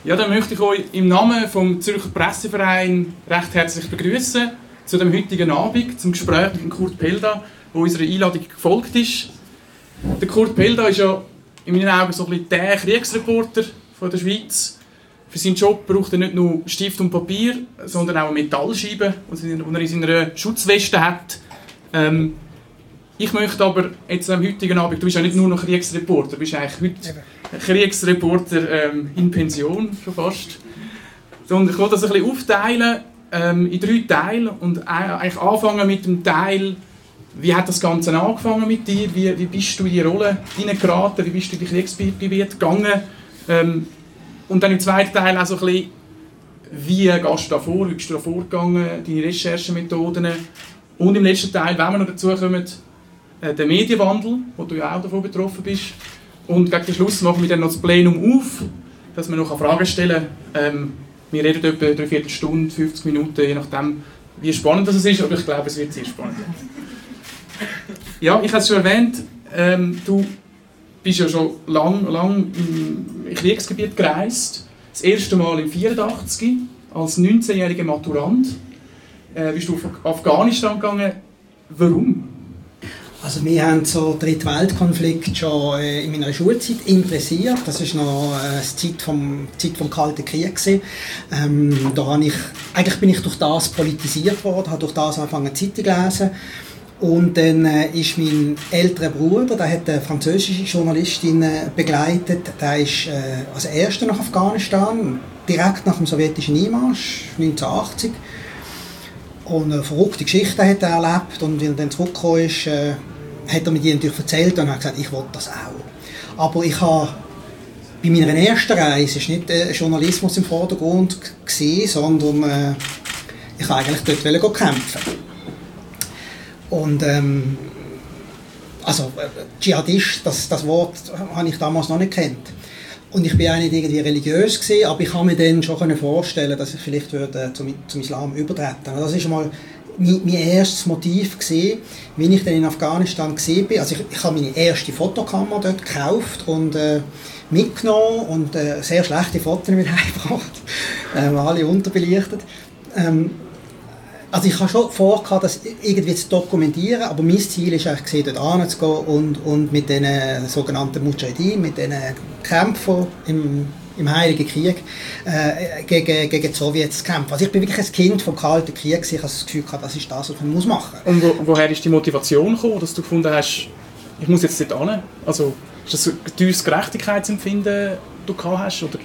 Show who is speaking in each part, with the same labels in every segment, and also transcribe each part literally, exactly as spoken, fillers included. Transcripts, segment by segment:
Speaker 1: Ja, dann möchte ich euch im Namen vom Zürcher Presseverein recht herzlich begrüßen zu dem heutigen Abend, zum Gespräch mit Kurt Pelda, der unserer Einladung gefolgt ist. Der Kurt Pelda ist ja in meinen Augen so ein bisschen der Kriegsreporter von der Schweiz. Für seinen Job braucht er nicht nur Stift und Papier, sondern auch eine Metallscheibe, die er in seiner Schutzweste hat. Ähm, ich möchte aber jetzt am heutigen Abend, du bist ja nicht nur noch Kriegsreporter, du bist eigentlich heute Kriegsreporter ähm, in Pension schon fast. Sondern ich will das ein bisschen aufteilen ähm, in drei Teile und eigentlich anfangen mit dem Teil, wie hat das Ganze angefangen mit dir, wie, wie bist du in die Rolle hineingeraten, wie bist du in die Kriegsgebiete gegangen ähm, und dann im zweiten Teil auch so ein bisschen, wie gehst du da vor, wie bist du da vorgegangen, deine Recherchemethoden und im letzten Teil, wenn wir noch dazu kommen, äh, der Medienwandel, wo du ja auch davon betroffen bist. Und gegen den Schluss machen wir dann noch das Plenum auf, dass man noch Fragen stellen kann. Ähm, wir reden etwa eine Viertelstunde, fünfzig Minuten, je nachdem, wie spannend das ist, aber ich glaube, es wird sehr spannend. Ja, ich habe es schon erwähnt, ähm, du bist ja schon lange lang im Kriegsgebiet gereist. Das erste Mal im vierundachtzig als neunzehnjähriger Maturant. Äh, bist du auf Afghanistan gegangen. Warum?
Speaker 2: Also wir haben so den Drittweltkonflikt schon äh, in meiner Schulzeit interessiert. Das war noch äh, die Zeit vom, Zeit vom Kalten Krieg. Ähm, da habe ich, eigentlich bin ich durch das politisiert worden, habe durch das angefangen Zeitung zu lesen. Und dann äh, ist mein älterer Bruder, der hat eine französische Journalistin äh, begleitet. Der ist äh, als erster nach Afghanistan, direkt nach dem sowjetischen Einmarsch neunzehnhundertachtzig. Und eine verrückte Geschichte hat er erlebt und wenn er dann zurückgekommen ist, äh, hat er mir die natürlich erzählt und hat gesagt, ich will das auch. Aber ich habe bei meiner ersten Reise ist nicht äh, Journalismus im Vordergrund gewesen, sondern äh, ich wollte eigentlich dort kämpfen. Und ähm, also äh, Dschihadist, das, das Wort habe ich damals noch nicht gekannt. Und ich war auch nicht irgendwie religiös gewesen, aber ich kann mir dann schon vorstellen, dass ich vielleicht würde zum, zum Islam übertreten. Das war mal mein, mein erstes Motiv gewesen, wie ich dann in Afghanistan war. Also ich, ich habe meine erste Fotokamera dort gekauft und äh, mitgenommen und äh, sehr schlechte Fotos mit heimgebracht, äh, alle unterbelichtet. Ähm, Also ich habe schon vor, das irgendwie zu dokumentieren, aber mein Ziel ist eigentlich, dort hinzugehen und, und mit den sogenannten Mujahideen, mit den Kämpfern im, im Heiligen Krieg äh, gegen, gegen die Sowjets zu kämpfen. Also ich bin wirklich ein Kind vom Kalten Krieg, ich habe das Gefühl gehabt, das ist das, was man machen muss.
Speaker 1: Und wo, woher ist die Motivation gekommen, dass du gefunden hast, ich muss jetzt dort hin? Also ist das ein teures Gerechtigkeitsempfinden, das du gehabt hast? Oder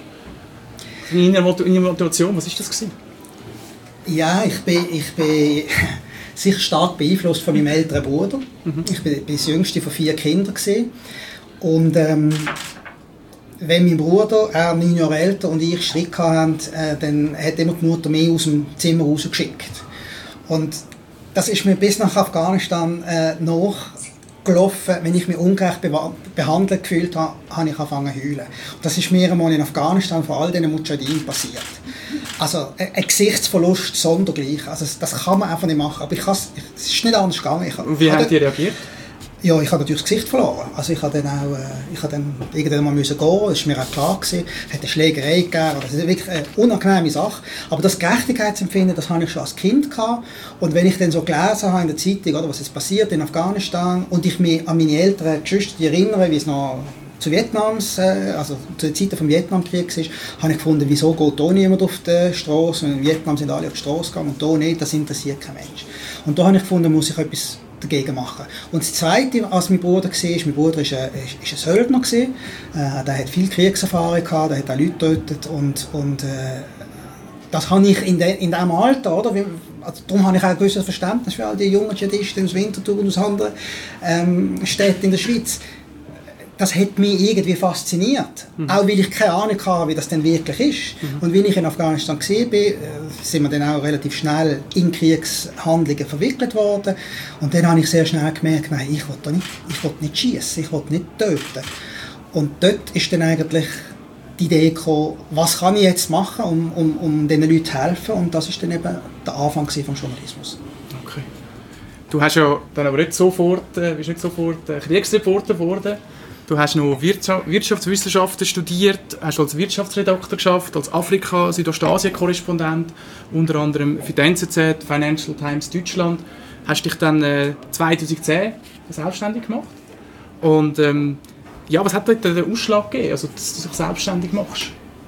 Speaker 1: deine Motivation, was war das gewesen?
Speaker 2: Ja, ich bin, ich bin sicher stark beeinflusst von meinem älteren Bruder. Mhm. Ich bin, bin das jüngste von vier Kindern gewesen. Und ähm, wenn mein Bruder, er neun Jahre älter und ich Streit hatten, äh, dann hat immer die Mutter mich aus dem Zimmer rausgeschickt. Und das ist mir bis nach Afghanistan äh, nachgelaufen. Wenn ich mich ungerecht behandelt gefühlt habe, habe ich angefangen zu heulen. Und das ist mir einmal in Afghanistan vor all diesen Mujahideen passiert. Also ein Gesichtsverlust sondergleich. Also das kann man einfach nicht machen. Aber ich es ist nicht anders gegangen. Ich,
Speaker 1: Und wie haben die reagiert?
Speaker 2: Ja, ich habe natürlich das Gesicht verloren. Also ich habe dann auch, ich habe dann irgendwann mal müssen gehen. Das war mir auch klar gewesen. Es hat eine Schlägerei gegeben. Das ist wirklich eine unangenehme Sache. Aber das Gerechtigkeitsempfinden, das hatte ich schon als Kind gehabt. Und wenn ich dann so gelesen habe in der Zeitung, oder was jetzt passiert in Afghanistan, und ich mich an meine älteren Geschwister erinnere, wie es noch zu Vietnams, also zu der Zeit des Vietnamkriegs ist, habe ich gefunden, wieso geht da niemand auf die Straße? In Vietnam sind alle auf die Straße gegangen und da nicht, das interessiert kein Mensch. Und da habe ich gefunden, muss ich etwas dagegen machen. Und das Zweite, als mein Bruder war, mein Bruder war ein, ist ein Söldner, äh, der hat viel Kriegserfahrung gehabt, der hat auch Leute getötet und, und äh, das habe ich in, de, in diesem Alter, oder? Also, darum habe ich auch ein gewisses Verständnis für all die jungen Dschihadisten aus Winterthur und aus anderen ähm, Städten in der Schweiz. Das hat mich irgendwie fasziniert. Mhm. Auch weil ich keine Ahnung hatte, wie das denn wirklich ist. Mhm. Und wenn ich in Afghanistan war, sind wir dann auch relativ schnell in Kriegshandlungen verwickelt worden. Und dann habe ich sehr schnell gemerkt, nein, ich will da nicht, ich will nicht schiessen, ich will nicht töten. Und dort ist dann eigentlich die Idee gekommen, was kann ich jetzt machen, um, um, um diesen Leuten zu helfen. Und das war dann eben der Anfang des Journalismus.
Speaker 1: Okay. Du hast ja dann aber nicht sofort, äh, bist nicht sofort äh, Kriegsreporter geworden. Du hast noch Wirtschaftswissenschaften studiert, hast als Wirtschaftsredakteur geschafft, als Afrika-Südostasien-Korrespondent, unter anderem für die N Z Z, Financial Times Deutschland. Hast dich dann äh, zweitausendzehn selbstständig gemacht. Und ähm, ja, was hat dir den Ausschlag gegeben, also, dass du dich selbstständig machst?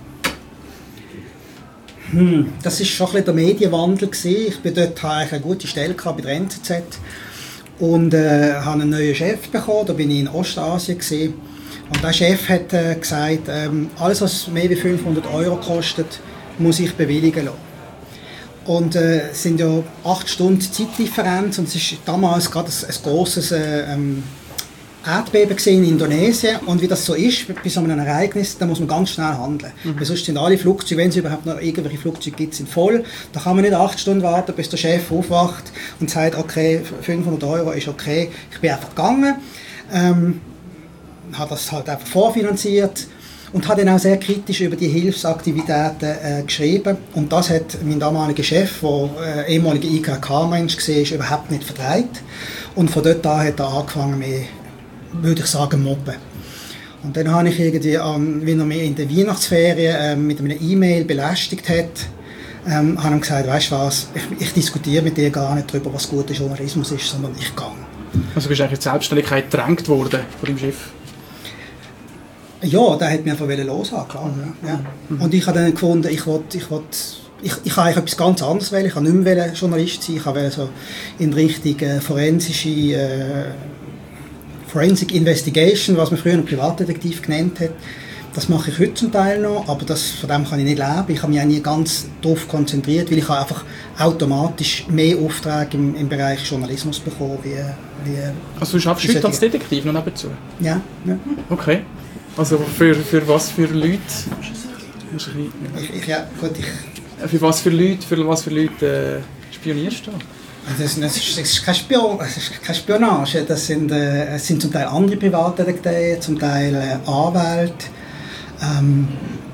Speaker 2: Hm, das war schon ein bisschen der Medienwandel gewesen. Ich bin dort, hatte eine gute Stelle bei der N Z Z und äh, habe einen neuen Chef bekommen. Da bin ich in Ostasien gewesen. Und der Chef hat äh, gesagt, ähm, alles was mehr als fünfhundert Euro kostet, muss ich bewilligen lassen. Und äh, es sind ja acht Stunden Zeitdifferenz und es ist damals gerade ein, ein grosses äh, ähm, Erdbeben in Indonesien. Und wie das so ist, bei so einem Ereignis, da muss man ganz schnell handeln. Mhm. Weil sonst sind alle Flugzeuge, wenn es überhaupt noch irgendwelche Flugzeuge gibt, sind voll. Da kann man nicht acht Stunden warten, bis der Chef aufwacht und sagt, okay, fünfhundert Euro ist okay. Ich bin einfach gegangen, ähm, habe das halt einfach vorfinanziert und habe dann auch sehr kritisch über die Hilfsaktivitäten äh, geschrieben. Und das hat mein damaliger Chef, der äh, ehemaliger I K K-Mensch war, überhaupt nicht vertreibt. Und von dort an hat er angefangen, mich, würde ich sagen, mobben. Und dann habe ich irgendwie, ähm, wie er mich in der Weihnachtsferien äh, mit einer E-Mail belästigt hat, ähm, habe ich gesagt, weißt du was, ich, ich diskutiere mit dir gar nicht darüber, was guter Journalismus ist, sondern ich gehe.
Speaker 1: Also bist du eigentlich in die Selbstständigkeit gedrängt worden von deinem Chef?
Speaker 2: Ja, der hat mich einfach loshaben, klar. Mhm. Ja. Mhm. Und ich habe dann gefunden, ich wollte, ich wollte, ich, ich habe etwas ganz anderes wählen. Ich wollte nicht mehr Journalist sein, ich wollte so in Richtung äh, forensische äh, Forensic Investigation, was man früher einen Privatdetektiv genannt hat. Das mache ich heute zum Teil noch, aber das, von dem kann ich nicht leben. Ich habe mich auch nie ganz darauf konzentriert, weil ich habe einfach automatisch mehr Aufträge im, im Bereich Journalismus bekommen. Wie, wie
Speaker 1: also du arbeitest heute als Detektiv noch nebenzu?
Speaker 2: Ja. ja.
Speaker 1: Okay. Also für, für was für Leute?
Speaker 2: Ich, ich, ja, gut, ich,
Speaker 1: für was für Leute, für was für Leute äh, spionierst du?
Speaker 2: Das ist, das, ist, das, ist kein Spion, das ist keine Spionage. Das sind, äh, es sind zum Teil andere Privatdetektive, zum Teil äh, Anwälte. Ähm,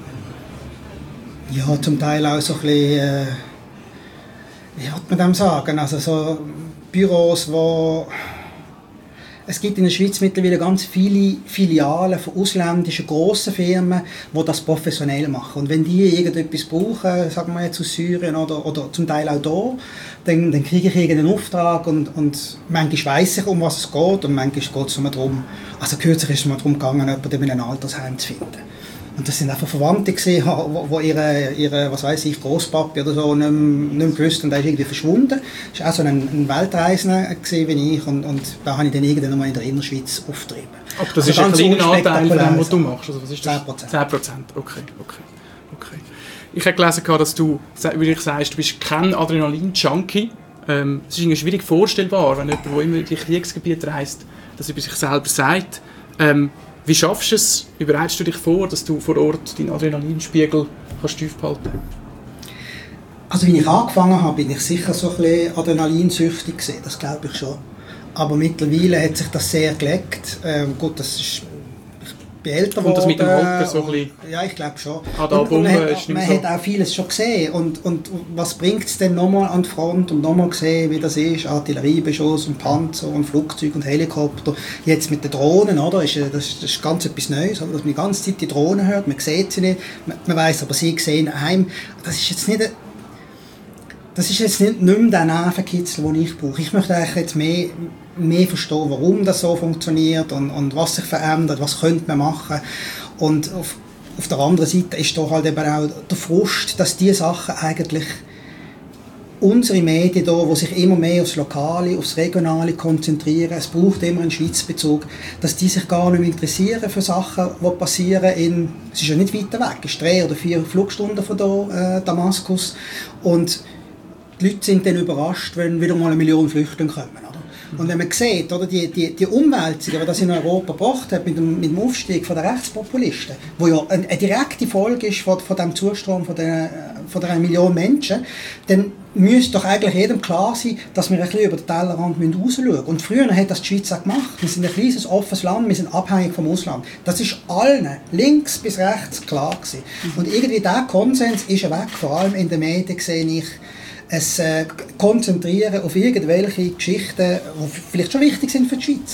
Speaker 2: ja, zum Teil auch so ein bisschen, äh, wie hat man das sagen? Also so Büros, wo es gibt in der Schweiz mittlerweile ganz viele Filialen von ausländischen grossen Firmen, die das professionell machen. Und wenn die irgendetwas brauchen, sagen wir jetzt aus Syrien oder, oder zum Teil auch hier, dann, dann kriege ich irgendeinen Auftrag und, und manchmal weiss ich, um was es geht und manchmal geht es nur darum, also kürzlich ist es mal darum gegangen, jemanden in einem Altersheim zu finden. Und das sind einfach Verwandte gewesen, wo, wo ihre, ihre, was weiss ich, Grosspapi oder so nicht mehr, nicht mehr gewusst und der ist irgendwie verschwunden. Das war auch so ein, ein Weltreisender gewesen, wie ich und, und da habe ich dann irgendwann mal in der Innerschweiz aufgetrieben.
Speaker 1: Aber das also ist ein kleiner Anteil von dem, was du machst? Also was ist das? zehn Prozent. zehn Prozent, okay, okay, okay. Ich habe gelesen, dass du, wie ich sagst, du bist kein Adrenalin-Junkie. Ähm, es ist irgendwie schwierig vorstellbar, wenn jemand, der immer in die Kriegsgebiete reist, das über sich selber sagt. Ähm, Wie schaffst du es, wie bereitest du dich vor, dass du vor Ort deinen Adrenalinspiegel kannst tief behalten?
Speaker 2: Also wie ich angefangen habe, bin ich sicher so ein bisschen adrenalinsüchtig gewesen, das glaube ich schon. Aber mittlerweile hat sich das sehr gelegt. Ähm, gut, das ist, ich bin älter geworden.
Speaker 1: Und das mit dem Alter so ein bisschen?
Speaker 2: Ja, ich glaube schon.
Speaker 1: Ah, da und, und man,
Speaker 2: hat, man so. hat auch vieles schon gesehen. Und, und was bringt es denn nochmal an die Front und nochmal gesehen, wie das ist? Artilleriebeschuss und Panzer und Flugzeuge und Helikopter. Jetzt mit den Drohnen, oder? Das ist, das ist ganz etwas Neues, oder? Dass man die ganze Zeit die Drohnen hört. Man sieht sie nicht. Man, man weiss aber, sie sehen heim. Das ist jetzt nicht... Das ist jetzt nicht, nicht mehr der Nervenkitzel, den ich brauche. Ich möchte eigentlich jetzt mehr, mehr verstehen, warum das so funktioniert und, und was sich verändert, was könnte man machen. Und auf, auf der anderen Seite ist doch halt eben auch der Frust, dass diese Sachen eigentlich unsere Medien hier, die sich immer mehr aufs Lokale, aufs Regionale konzentrieren, es braucht immer einen Schweizbezug, dass die sich gar nicht mehr interessieren für Sachen, die passieren in, es ist ja nicht weiter weg, es ist drei oder vier Flugstunden von hier, äh, Damaskus. Und die Leute sind dann überrascht, wenn wieder mal eine Million Flüchtlinge kommen. Oder? Und wenn man sieht, oder, die, die, die Umwälzungen, die das in Europa gebracht hat, mit dem, mit dem Aufstieg der Rechtspopulisten, wo ja eine, eine direkte Folge ist von, von dem Zustrom von der, von der Million Menschen, dann müsste doch eigentlich jedem klar sein, dass wir ein bisschen über den Tellerrand rausschauen müssen. Und früher hat das die Schweiz auch gemacht. Wir sind ein kleines, offenes Land, wir sind abhängig vom Ausland. Das ist allen, links bis rechts, klar gewesen. Und irgendwie dieser Konsens ist weg, vor allem in den Medien sehe ich, es äh, konzentrieren auf irgendwelche Geschichten, die vielleicht schon wichtig sind für die Schweiz.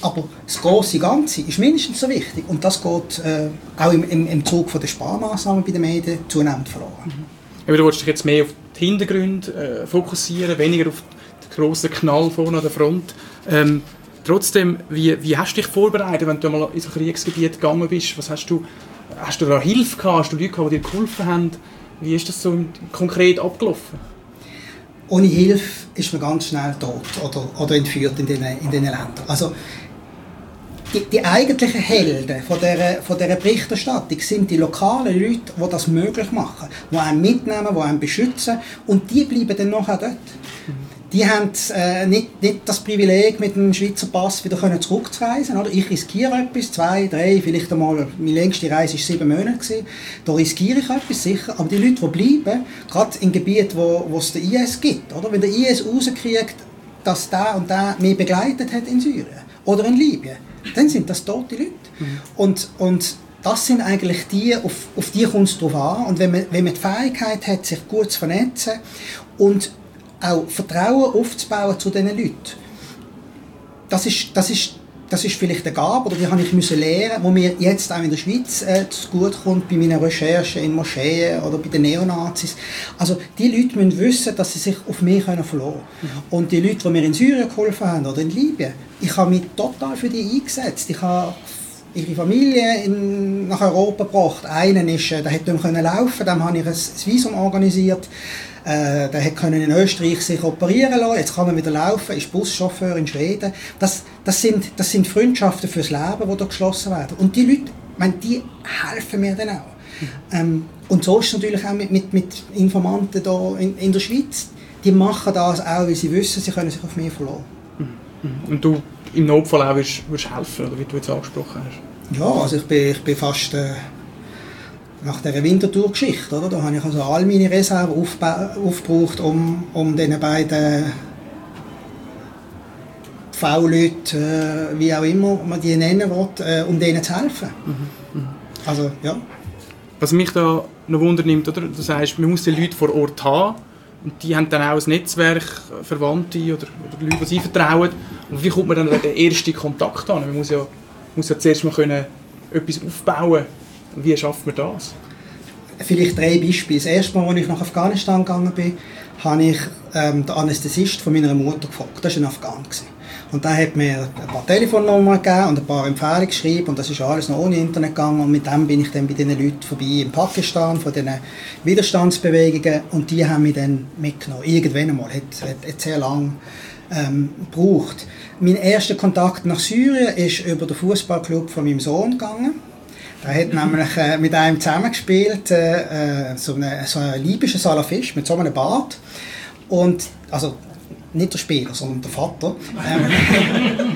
Speaker 2: Aber das grosse Ganze ist mindestens so wichtig. Und das geht äh, auch im, im, im Zug von der Sparmaßnahmen bei den Medien zunehmend verloren.
Speaker 1: Mhm. Aber du willst dich jetzt mehr auf die Hintergründe äh, fokussieren, weniger auf den grossen Knall vorne an der Front. Ähm, trotzdem, wie, wie hast du dich vorbereitet, wenn du mal in so ein Kriegsgebiet gegangen bist? Was hast du, hast du da Hilfe gehabt? Hast du Leute gehabt, die dir geholfen haben? Wie ist das so konkret abgelaufen?
Speaker 2: Ohne Hilfe ist man ganz schnell tot oder, oder entführt in diesen in den Ländern. Also, die, die eigentlichen Helden von dieser, von dieser Berichterstattung sind die lokalen Leute, die das möglich machen, die einen mitnehmen, die einen beschützen, und die bleiben dann nachher dort. Die haben äh, nicht, nicht das Privileg, mit dem Schweizer Pass wieder zurückzureisen. Oder? Ich riskiere etwas, zwei, drei, vielleicht einmal, meine längste Reise war sieben Monate gewesen. Da riskiere ich etwas, sicher. Aber die Leute, die bleiben, gerade in Gebieten, wo, wo es den I S gibt, oder? Wenn der I S rauskriegt, dass der und der mich begleitet hat in Syrien oder in Libyen, dann sind das tote Leute. Mhm. Und, und das sind eigentlich die, auf, auf die kommt es drauf an. Und wenn man, wenn man die Fähigkeit hat, sich gut zu vernetzen und auch Vertrauen aufzubauen zu diesen Leuten, das ist, das ist, das ist vielleicht eine Gabe, oder die habe ich müssen lernen, wo mir jetzt auch in der Schweiz äh, zu gut kommt, bei meinen Recherchen in Moscheen oder bei den Neonazis. Also die Leute müssen wissen, dass sie sich auf mich verlassen können. Mhm. Und die Leute, die mir in Syrien geholfen haben oder in Libyen, ich habe mich total für die eingesetzt. Ich habe ihre Familie in, nach Europa gebracht. Einen ist, äh, der hätte können laufen, dem habe ich ein, ein Visum organisiert. Äh, der hat können in Österreich sich operieren lassen, jetzt kann er wieder laufen, ist Buschauffeur in Schweden. Das, das, sind, das sind Freundschaften fürs Leben, die da geschlossen werden. Und die Leute, ich meine, die helfen mir dann auch. Mhm. Ähm, und so ist es natürlich auch mit, mit, mit Informanten hier in, in der Schweiz. Die machen das auch, weil sie wissen, sie können sich auf mich verlassen.
Speaker 1: Mhm. Und du im Notfall auch würdest, würdest helfen, oder wie du jetzt angesprochen hast?
Speaker 2: Ja, also ich bin, ich bin fast... Äh, nach dieser Winterthur-Geschichte, oder? Da habe ich also all meine Reserven aufgebraucht, um, um diesen beiden V-Leuten, äh, wie auch immer man die nennen will, äh, um denen zu helfen. Mhm. Mhm. Also, ja.
Speaker 1: Was mich da noch wundernimmt, oder? Du sagst, man muss die Leute vor Ort haben, und die haben dann auch ein Netzwerk, Verwandte oder, oder Leute, die sie vertrauen. Und wie kommt man dann den ersten Kontakt an? Man muss ja, muss ja zuerst mal können etwas aufbauen. Wie schafft man das?
Speaker 2: Vielleicht drei Beispiele. Das erste Mal, als ich nach Afghanistan gegangen bin, habe ich ähm, den Anästhesist von meiner Mutter gefragt. Das war ein Afghan. Und der hat mir ein paar Telefonnummern gegeben und ein paar Empfehlungen geschrieben. Und das ist alles noch ohne Internet gegangen. Und mit dem bin ich dann bei diesen Leuten vorbei in Pakistan, von diesen Widerstandsbewegungen. Und die haben mich dann mitgenommen. Irgendwann einmal. Hat, hat, hat sehr lange ähm, gebraucht. Mein erster Kontakt nach Syrien ist über den Fußballclub von meinem Sohn gegangen. Er hat nämlich äh, mit einem zusammengespielt, äh, so einen so eine libyschen Salafist mit so einem Bart. Und, also nicht der Spieler, sondern der Vater. Ähm,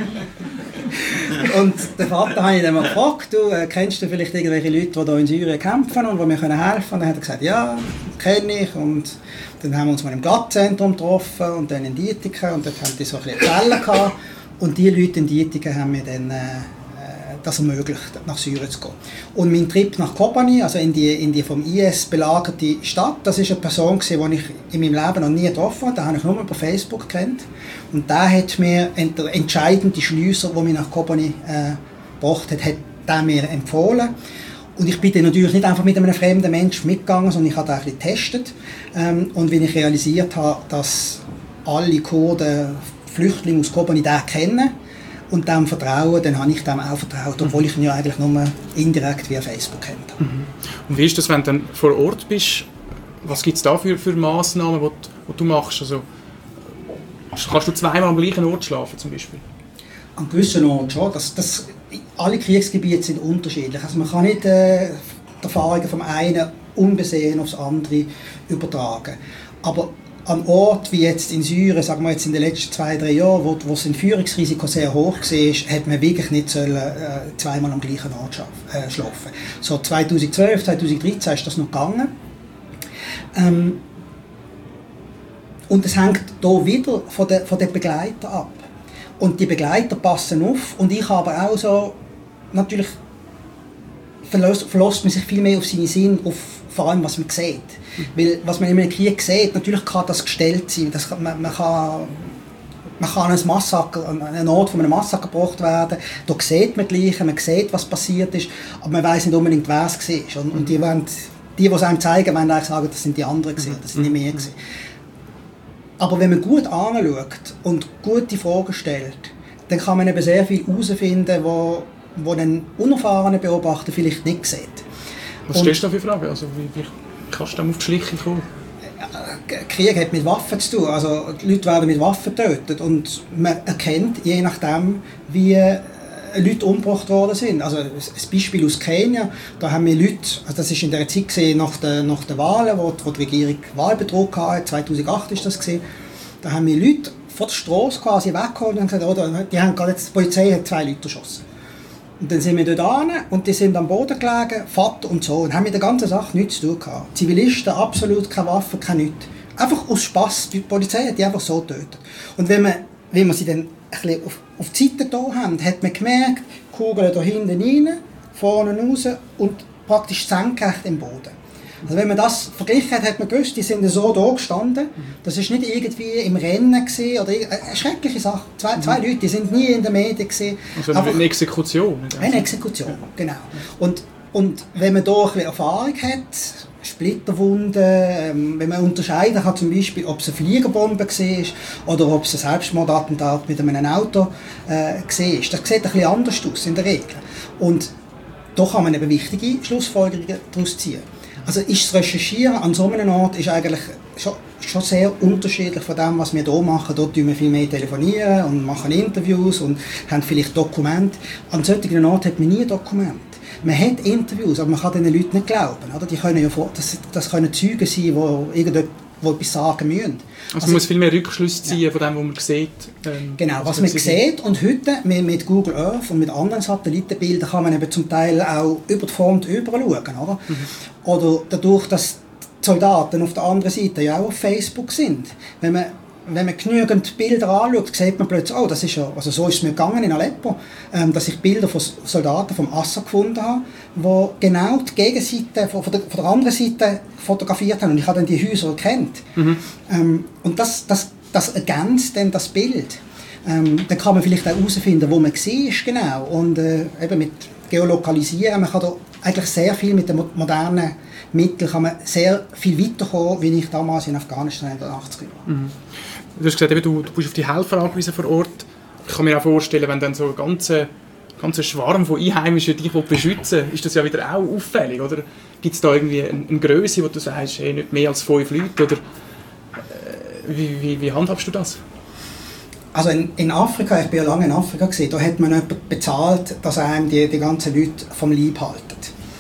Speaker 2: und der Vater habe ich dann mal gefragt, du, äh, kennst du vielleicht irgendwelche Leute, die hier in Syrien kämpfen und die mir helfen können? Und dann hat er gesagt, ja, kenne ich. Und dann haben wir uns mal im G A T-Zentrum getroffen und dann in Dietiken. Und dort haben die so ein bisschen Zellen gehabt. Und die Leute in Dietiken haben mir dann... Äh, das ermöglicht, nach Syrien zu gehen. Und mein Trip nach Kobani, also in die, in die vom I S belagerte Stadt, das ist eine Person, die ich in meinem Leben noch nie getroffen habe, den habe ich nur über Facebook kennt. Und der hat mir der entscheidende Schlüssel, der mich nach Kobani äh, gebracht hat, hat der mir empfohlen. Und ich bin dann natürlich nicht einfach mit einem fremden Menschen mitgegangen, sondern ich habe den ein bisschen getestet. Ähm, und wenn ich realisiert habe, dass alle Kurden Flüchtlinge aus Kobani den kennen, und dem vertrauen, dann habe ich dem auch vertraut, obwohl ich ihn ja eigentlich nur indirekt via Facebook kenne.
Speaker 1: Mhm. Und wie ist das, wenn du dann vor Ort bist? Was gibt es da für, für Massnahmen, die, die du machst? Also, kannst du zweimal am gleichen Ort schlafen zum Beispiel?
Speaker 2: An gewissen Orten schon. Das, das, alle Kriegsgebiete sind unterschiedlich. Also man kann nicht äh, die Erfahrungen vom einen unbesehen aufs andere übertragen. Aber an Ort wie jetzt in Syrien, sagen wir jetzt in den letzten zwei, drei Jahren, wo, wo das Entführungsrisiko sehr hoch war, hat man wirklich nicht sollen, äh, zweimal am gleichen Ort schaffen, äh, schlafen. So zweitausendzwölf, zweitausenddreizehn ist das noch gegangen. Ähm, und es hängt hier wieder von den, von den Begleitern ab. Und die Begleiter passen auf. Und ich habe auch so, natürlich verlässt, verlässt man sich viel mehr auf seinen Sinn, auf vor allem was man sieht. Weil was man in einem Krieg sieht, natürlich kann das gestellt sein. Das kann, man, man kann man kann ein Massaker, an einen Ort von einem Massaker gebracht werden, da sieht man die Leichen, man sieht, was passiert ist, aber man weiß nicht unbedingt, wer es war. Und, und die, wollen, die, die es einem zeigen, wollen eigentlich sagen, das sind die anderen gewesen, das sind nicht mehr gewesen. Aber wenn man gut anschaut und gute Fragen stellt, dann kann man eben sehr viel herausfinden, wo, wo ein unerfahrener Beobachter vielleicht nicht sieht.
Speaker 1: Was stellst du da für Fragen? Also, wie, wie kannst du dann auf die Schliche kommen?
Speaker 2: Krieg hat mit Waffen zu tun, also die Leute werden mit Waffen getötet und man erkennt, je nachdem, wie Leute umgebracht worden sind. Also ein Beispiel aus Kenia, da haben wir Leute, also das war in der Zeit gewesen, nach den nach der Wahlen, wo, wo die Regierung Wahlbetrug hatte, zweitausendacht war das gewesen, da haben wir Leute von der Straße quasi weggeholt und gesagt, oder, die, haben gerade jetzt, die Polizei hat zwei Leute erschossen. Und dann sind wir dort hin und die sind am Boden gelegen, Vater und Sohn, haben mit der ganzen Sache nichts zu tun gehabt. Zivilisten, absolut keine Waffen, kein nichts. Einfach aus Spass. Die Polizei hat die einfach so getötet. Und wenn man, wenn man sie dann ein bisschen auf, auf die Seite da haben, hat man gemerkt, Kugeln da hinten rein, vorne raus und praktisch senkrecht im Boden. Also wenn man das verglichen hat, hat man gewusst, die sind so da gestanden. Das war nicht irgendwie im Rennen gewesen, oder eine schreckliche Sache. Zwei, zwei Leute, die sind nie in den Medien gewesen.
Speaker 1: Also eine Exekution.
Speaker 2: Eine Exekution, genau. Und, und wenn man da ein bisschen Erfahrung hat, Splitterwunden, ähm, wenn man unterscheiden kann, zum Beispiel, ob es eine Fliegerbombe war oder ob es ein Selbstmordattentat mit einem Auto äh, war. Das sieht ein bisschen anders aus in der Regel. Und da kann man eben wichtige Schlussfolgerungen daraus ziehen. Also ist das Recherchieren an so einem Ort ist eigentlich schon, schon sehr unterschiedlich von dem, was wir hier machen. Dort tun wir viel mehr telefonieren und machen Interviews und haben vielleicht Dokumente. An solchen Orten hat man nie Dokumente. Man hat Interviews, aber man kann diesen Leuten nicht glauben. Oder? Die können ja vor, das, das können Zeugen sein, die irgendetwas die etwas sagen müssen.
Speaker 1: Also, also man muss viel mehr Rückschlüsse ziehen ja. von dem, was man sieht. Ähm,
Speaker 2: genau, was man sieht. Und heute mit, mit Google Earth und mit anderen Satellitenbildern kann man eben zum Teil auch über die Front rüber schauen. Oder? Mhm. Oder dadurch, dass die Soldaten auf der anderen Seite ja auch auf Facebook sind. Wenn man Wenn man genügend Bilder anschaut, sieht man plötzlich, oh, das ist ja, also so ist es mir gegangen in Aleppo, ähm, dass ich Bilder von Soldaten vom Assad gefunden habe, die genau die Gegenseite von, von, der, von der anderen Seite fotografiert haben und ich habe dann die Häuser erkannt. Mhm. Ähm, und das, das, das ergänzt dann das Bild. Ähm, dann kann man vielleicht auch herausfinden, wo man war, genau. Und äh, eben mit Geolokalisieren, man kann da eigentlich sehr viel mit den modernen Mitteln kann man sehr viel weiterkommen, wie ich damals in Afghanistan in den achtziger Jahren.
Speaker 1: Mhm. Du hast gesagt, eben, du, du bist auf die Helfer angewiesen vor Ort. Ich kann mir auch vorstellen, wenn dann so ein ganzer, ganzer Schwarm von Einheimischen dich beschützen will, ist das ja wieder auch auffällig, oder? Gibt es da irgendwie eine, eine Größe, wo du sagst, hey, nicht mehr als fünf Leute, oder äh, wie, wie, wie handhabst du das?
Speaker 2: Also in, in Afrika, ich war ja lange in Afrika gewesen, da hat man jemanden bezahlt, dass einem die, die ganzen Leute vom Leib halten.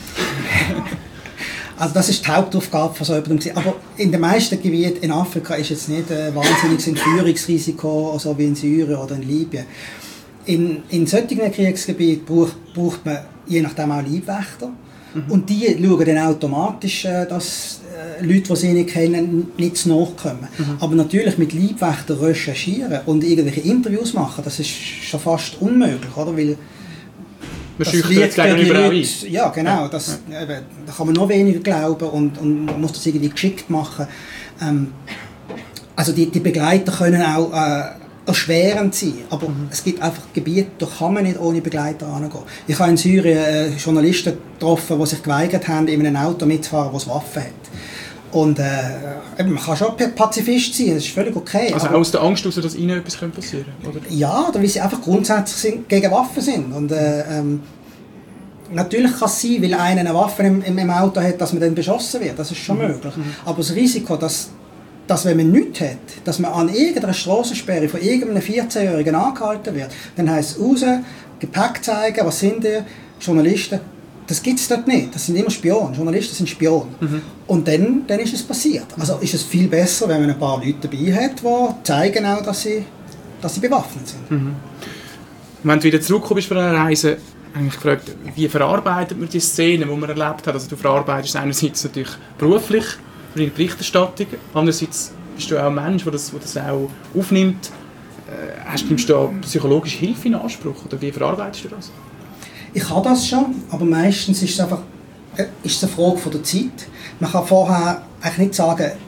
Speaker 2: Also das ist die Hauptaufgabe von so jemandem. Aber in den meisten Gebieten in Afrika ist jetzt nicht ein wahnsinniges Entführungsrisiko, so wie in Syrien oder in Libyen. In, in solchen Kriegsgebieten braucht, braucht man je nachdem auch Leibwächter. Mhm. Und die schauen dann automatisch, dass Leute, die sie nicht kennen, nicht zu nachkommen. Mhm. Aber natürlich mit Leibwächtern recherchieren und irgendwelche Interviews machen, das ist schon fast unmöglich, oder? Weil
Speaker 1: man schüchtert gegenüber auch ein.
Speaker 2: Ja, genau. Das, ja. Eben, da kann man noch weniger glauben und, und man muss das irgendwie geschickt machen. Ähm, also die, die Begleiter können auch äh, erschwerend sein, aber mhm. es gibt einfach Gebiete, da kann man nicht ohne Begleiter hingehen. Ich habe in Syrien äh, Journalisten getroffen, die sich geweigert haben, in einem Auto mitzufahren, das Waffen hat. Und äh, eben, man kann schon Pazifist sein, das ist völlig okay.
Speaker 1: Also aus der Angst heraus, dass ihnen etwas passieren könnte?
Speaker 2: Ja, oder weil sie einfach grundsätzlich sind, gegen Waffen sind. Und, äh, ähm, natürlich kann es sein, weil einer eine Waffe im, im Auto hat, dass man dann beschossen wird, das ist schon mhm. möglich. Mhm. Aber das Risiko, dass, dass wenn man nichts hat, dass man an irgendeiner Strassensperre von irgendeinem vierzehnjährigen angehalten wird, dann heisst es raus, Gepäck zeigen, was sind die Journalisten. Das gibt es dort nicht. Das sind immer Spione. Journalisten sind Spione. Mhm. Und dann, dann ist es passiert. Also ist es viel besser, wenn man ein paar Leute dabei hat, die zeigen auch, dass sie, dass sie bewaffnet sind. Mhm.
Speaker 1: Wenn du wieder zurückkommst von einer Reise, habe ich gefragt, wie verarbeitet man die Szenen, die man erlebt hat? Also du verarbeitest einerseits natürlich beruflich, in der Berichterstattung, andererseits bist du auch ein Mensch, der das, der das auch aufnimmt. Äh, hast, nimmst du da psychologische Hilfe in Anspruch? Oder wie verarbeitest du das?
Speaker 2: Ich habe das schon, aber meistens ist es einfach ist es eine Frage von der Zeit. Man kann vorher eigentlich nicht sagen,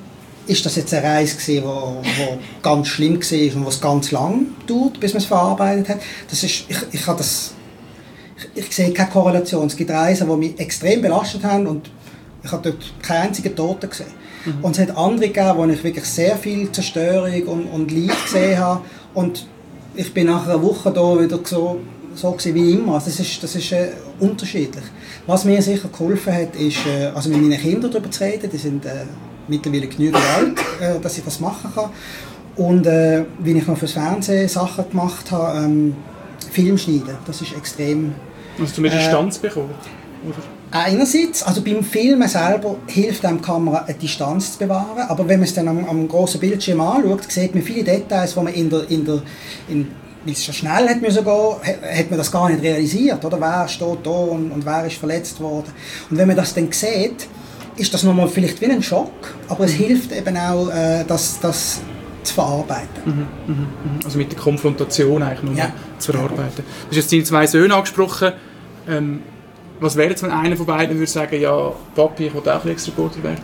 Speaker 2: ist das jetzt eine Reise gewesen, wo, wo ganz schlimm war und was ganz lang dauert, bis man es verarbeitet hat. Das ist, ich, ich, habe das, ich, ich sehe keine Korrelation. Es gibt Reisen, die mich extrem belastet haben und ich habe dort keinen einzigen Toten gesehen. Mhm. Und es hat andere gegeben, wo ich wirklich sehr viel Zerstörung und, und Leid gesehen habe. Und ich bin nach einer Woche da wieder so, so gewesen wie immer. Also das ist, das ist äh, unterschiedlich. Was mir sicher geholfen hat, ist, äh, also mit meinen Kindern darüber zu reden. Die sind äh, mittlerweile genügend alt, äh, dass ich das machen kann. Und äh, wie ich noch fürs Fernsehen Sachen gemacht habe, ähm, Film schneiden, das ist extrem...
Speaker 1: Hast du eine Distanz äh, bekommen? Oder?
Speaker 2: Einerseits, also beim Filmen selber hilft einem die Kamera, eine Distanz zu bewahren, aber wenn man es dann am, am grossen Bildschirm anschaut, sieht man viele Details, die man in der, in der in, weil es so schnell hat müssen gehen, hat man das gar nicht realisiert, oder? Wer steht da und, und wer ist verletzt worden. Und wenn man das dann sieht, ist das nochmal vielleicht wie ein Schock, aber es hilft eben auch, äh, das, das zu verarbeiten.
Speaker 1: Mhm, mhm, also mit der Konfrontation eigentlich nochmal
Speaker 2: ja.
Speaker 1: zu verarbeiten. Du hast jetzt deine zwei Söhne angesprochen. Ähm, was wäre jetzt, wenn einer von beiden würde sagen, ja, Papi, ich will auch Kriegsreporter werden?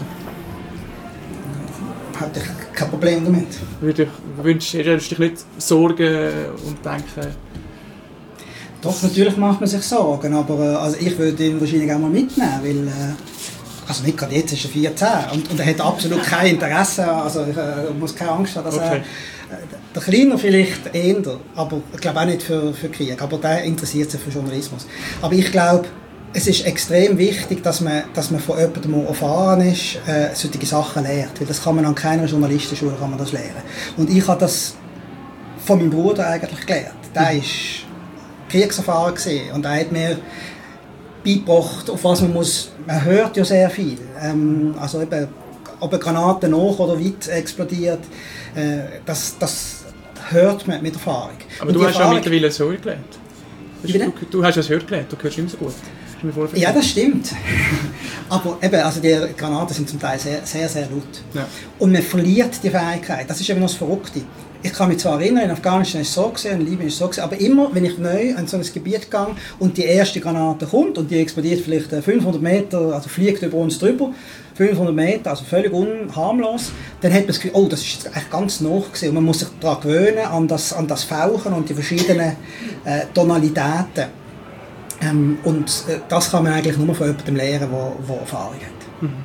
Speaker 2: Hätte ich kein Problem damit.
Speaker 1: Würde ich, wünschst du dich nicht Sorgen und denken?
Speaker 2: Doch, natürlich macht man sich Sorgen, aber äh, also ich würde ihn wahrscheinlich auch mal mitnehmen, weil äh, also nicht gerade jetzt ist er vierzehn und, und er hat absolut kein Interesse, also ich äh, muss keine Angst haben, dass okay. er, äh, der Kleiner vielleicht eher, aber ich glaube auch nicht für, für Krieg, aber der interessiert sich für Journalismus. Aber ich glaube, es ist extrem wichtig, dass man, dass man von jemandem, der erfahren ist, äh, solche Sachen lernt, weil das kann man an keiner Journalistenschule kann man das lernen. Und ich habe das von meinem Bruder eigentlich gelernt. Der war kriegserfahren und er hat mir beigebracht, auf was man muss. Man hört ja sehr viel. Ähm, also eben, ob eine Granate nach oder weit explodiert, äh, das, das hört man mit Erfahrung.
Speaker 1: Aber und du hast Erfahrung, ja mittlerweile das Hören gelernt. Du, du hast ja das Hören gelernt, du hörst immer so gut.
Speaker 2: Ja, das stimmt. Aber eben, also die Granaten sind zum Teil sehr, sehr, sehr laut. Ja. Und man verliert die Fähigkeit. Das ist eben noch das Verrückte. Ich kann mich zwar erinnern, in Afghanistan ist es so gewesen, in Libyen ist es so gewesen, aber immer, wenn ich neu an so ein Gebiet gehe und die erste Granate kommt und die explodiert vielleicht fünfhundert Meter, also fliegt über uns drüber, fünfhundert Meter, also völlig unharmlos, dann hat man das Gefühl, oh, das ist jetzt eigentlich ganz nah gewesen. Und man muss sich daran gewöhnen, an das, an das Fauchen und die verschiedenen äh, Tonalitäten. Ähm, und äh, das kann man eigentlich nur von jemandem lernen, der Erfahrung hat.
Speaker 1: Mhm.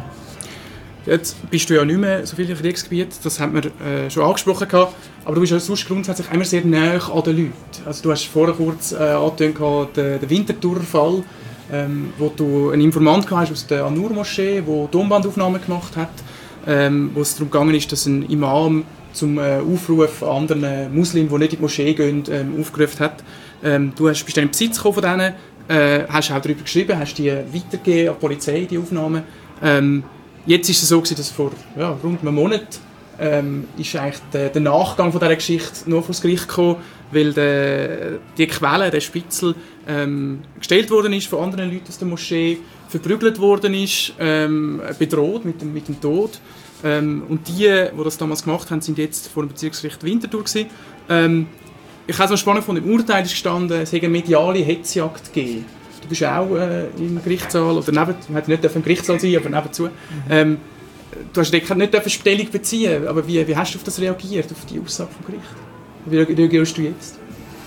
Speaker 1: Jetzt bist du ja nicht mehr so viel im Kriegsgebiet, das haben wir äh, schon angesprochen gehabt, aber du bist ja sonst grundsätzlich immer sehr nahe an den Leuten. Also du hast vorher kurz äh, angetönt, den, den Winterthur-Fall, ähm, wo du einen Informant hast aus der An-Nur-Moschee, der Tonbandaufnahmen gemacht hat, ähm, wo es darum gegangen ist, dass ein Imam zum äh, Aufruf an anderen Muslimen, die nicht in die Moschee gehen, ähm, aufgerufen hat. Ähm, du hast, bist dann in Besitz gekommen von denen, äh, hast auch darüber geschrieben, hast die weitergegeben an die Polizei, die Aufnahmen. Ähm, jetzt ist es so gewesen, dass vor ja, rund einem Monat ähm, ist eigentlich der, der Nachgang von dieser Geschichte noch vor das Gericht gekommen, weil der, die Quelle, der Spitzel, ähm, gestellt worden ist von anderen Leuten aus der Moschee, verprügelt worden ist, ähm, bedroht mit dem, mit dem Tod. Ähm, und die, die das damals gemacht haben, sind jetzt vor dem Bezirksgericht Winterthur gewesen. Ähm, ich habe es noch spannend gefunden, im Urteil ist gestanden, es hätte eine mediale Hetzjagd gegeben. Du bist auch äh, im Gerichtssaal, oder neben, man hätte nicht im Gerichtssaal sein, aber nebenzu. Mhm. Ähm, du hast nicht Stellung beziehen, aber wie, wie hast du auf das reagiert, auf die Aussage vom Gericht? Wie reagierst du jetzt?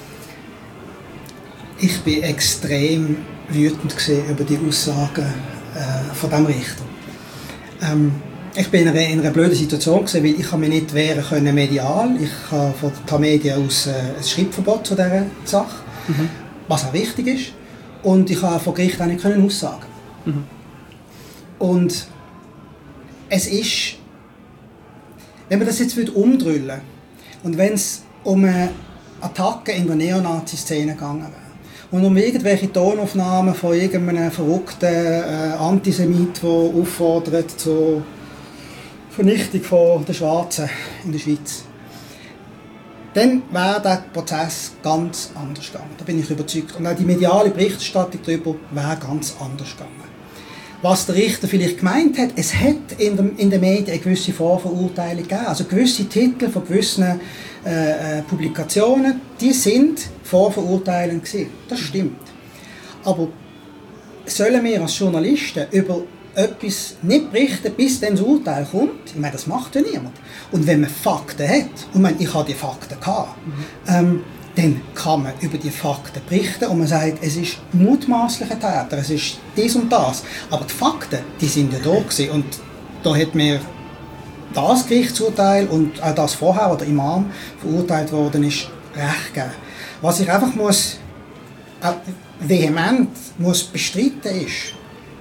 Speaker 1: Ich
Speaker 2: war extrem wütend über die Aussagen äh, von diesem Richter. Ähm, Ich war in einer, in einer blöden Situation, weil ich mich nicht wehren konnte medial. Ich habe von der Tamedia aus äh, ein Schreibverbot zu dieser Sache, mhm. was auch wichtig ist. Und ich konnte vor Gericht auch nicht aussagen. Mhm. Und es ist, wenn man das jetzt umdrüllen und wenn es um eine Attacke in der Neonazi-Szene gegangen wäre und um irgendwelche Tonaufnahmen von irgendeinem verrückten äh, Antisemit, der auffordert zur Vernichtung von der Schwarzen in der Schweiz, dann wäre der Prozess ganz anders gegangen. Da bin ich überzeugt. Und auch die mediale Berichterstattung darüber wäre ganz anders gegangen. Was der Richter vielleicht gemeint hat, es hat in, dem, in den Medien eine gewisse Vorverurteilung gegeben. Also gewisse Titel von gewissen äh, Publikationen, die sind vorverurteilend gewesen. Das stimmt. Aber sollen wir als Journalisten über etwas nicht berichten, bis dann das Urteil kommt, ich meine, das macht ja niemand. Und wenn man Fakten hat, und ich, meine, ich habe die Fakten gehabt, mhm. ähm, dann kann man über die Fakten berichten und man sagt, es ist mutmaßlicher Täter, es ist dies und das. Aber die Fakten, die sind ja da gewesen. Und da hat mir das Gerichtsurteil und auch das vorher, wo der Imam verurteilt worden ist, recht gegeben. Was ich einfach muss, äh, vehement muss bestreiten ist,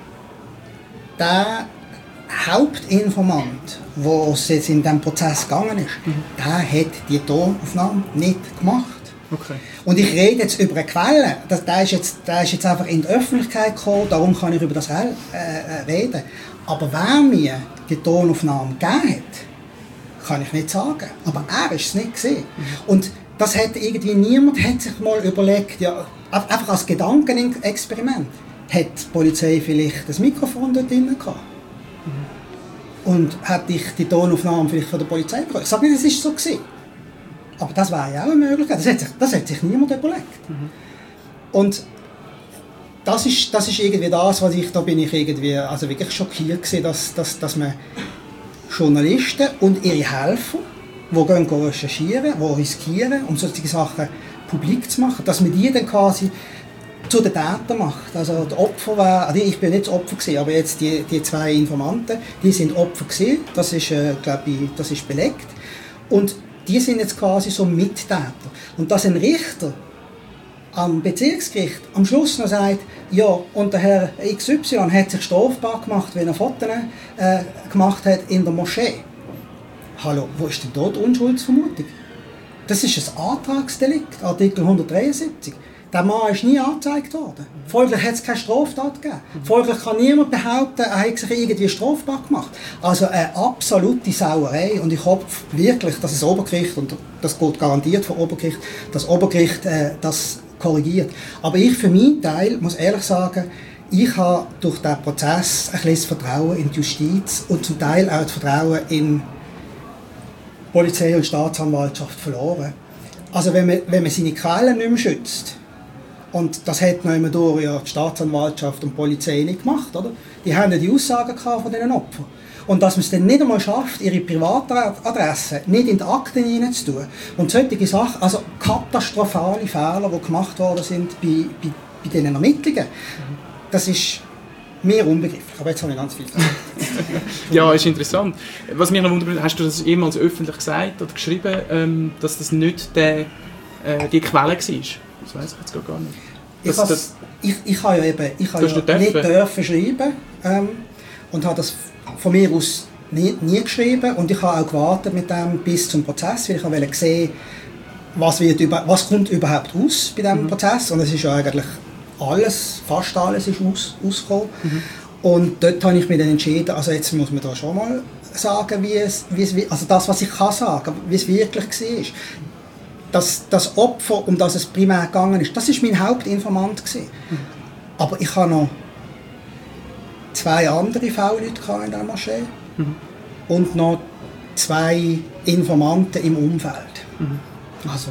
Speaker 2: der Hauptinformant, der jetzt in diesem Prozess gegangen ist, mhm. der hat die Tonaufnahme nicht gemacht.
Speaker 1: Okay.
Speaker 2: Und ich rede jetzt über eine Quelle, das, der, ist jetzt, der ist jetzt einfach in die Öffentlichkeit gekommen, darum kann ich über das äh, reden. Aber wer mir die Tonaufnahme gegeben hat, kann ich nicht sagen. Aber er ist es nicht gesehen. Mhm. Und das hat irgendwie niemand hat sich mal überlegt, ja, einfach als Gedankenexperiment, hat die Polizei vielleicht das Mikrofon dort drin gehabt? Mhm. Und hätte ich die Tonaufnahme vielleicht von der Polizei bekommen? Ich sage nicht, es ist so gewesen. Aber das wäre ja auch eine Möglichkeit. Das hat sich, das hat sich niemand überlegt. Mhm. Und das ist, das ist irgendwie das, was ich, da bin ich irgendwie, also wirklich schockiert gewesen, dass, dass, dass man Journalisten und ihre Helfer, die gehen recherchieren, die riskieren, um solche Sachen publik zu machen, dass man die dann quasi zu den Tätern macht. Also die Opfer war, also ich bin nicht das Opfer gewesen, aber jetzt die, die zwei Informanten, die sind Opfer gewesen, das ist, äh, glaube ich, das ist belegt. Und die sind jetzt quasi so Mittäter. Und dass ein Richter am Bezirksgericht am Schluss noch sagt, ja, und der Herr X Y hat sich strafbar gemacht, wenn er Fotos äh, gemacht hat in der Moschee. Hallo, wo ist denn dort die Unschuldsvermutung? Das ist ein Antragsdelikt, Artikel hundertdreiundsiebzig. Der Mann ist nie angezeigt worden. Folglich hat es keine Straftat gegeben. Folglich kann niemand behaupten, er hat sich irgendwie strafbar gemacht. Also eine absolute Sauerei. Und ich hoffe wirklich, dass das Obergericht, und das geht garantiert vom Obergericht, das Obergericht äh, das korrigiert. Aber ich für meinen Teil muss ehrlich sagen, ich habe durch diesen Prozess ein bisschen das Vertrauen in die Justiz und zum Teil auch das Vertrauen in Polizei und Staatsanwaltschaft verloren. Also wenn man, wenn man seine Quellen nicht mehr schützt, und das hat noch immer durch ja, die Staatsanwaltschaft und die Polizei nicht gemacht, oder? Die haben ja die Aussagen von diesen Opfern. Und dass man es dann nicht einmal schafft, ihre Privatadresse nicht in die Akten hineinzutun. Und solche Sachen, also katastrophale Fehler, die gemacht worden sind bei, bei, bei diesen Ermittlungen, das ist mir unbegrifflich. Aber jetzt habe ich ganz viel gesagt.
Speaker 1: Ja, ist interessant. Was mich noch wundert, hast du das jemals öffentlich gesagt oder geschrieben, ähm, dass das nicht der, äh, die Quelle war? Das weiss ich jetzt gar nicht.
Speaker 2: Ich,
Speaker 1: das,
Speaker 2: das, ich, ich habe ja eben ich habe ja
Speaker 1: nicht
Speaker 2: dürfen, nicht dürfen schreiben ähm, und habe das von mir aus nie, nie geschrieben und ich habe auch gewartet mit dem bis zum Prozess, weil ich wollte sehen, was, wird über, was kommt überhaupt aus bei diesem mhm. Prozess, und es ist ja eigentlich alles, fast alles ist aus, ausgekommen. Mhm. Und dort habe ich mich dann entschieden, also jetzt muss man da schon mal sagen, wie es, wie es also das, was ich kann sagen, wie es wirklich war. Das, das Opfer, um das es primär gegangen ist, das war mein Hauptinformant gewesen. Mhm. Aber ich habe noch zwei andere V-Leute in der Moschee mhm. und noch zwei Informanten im Umfeld. Mhm. Also,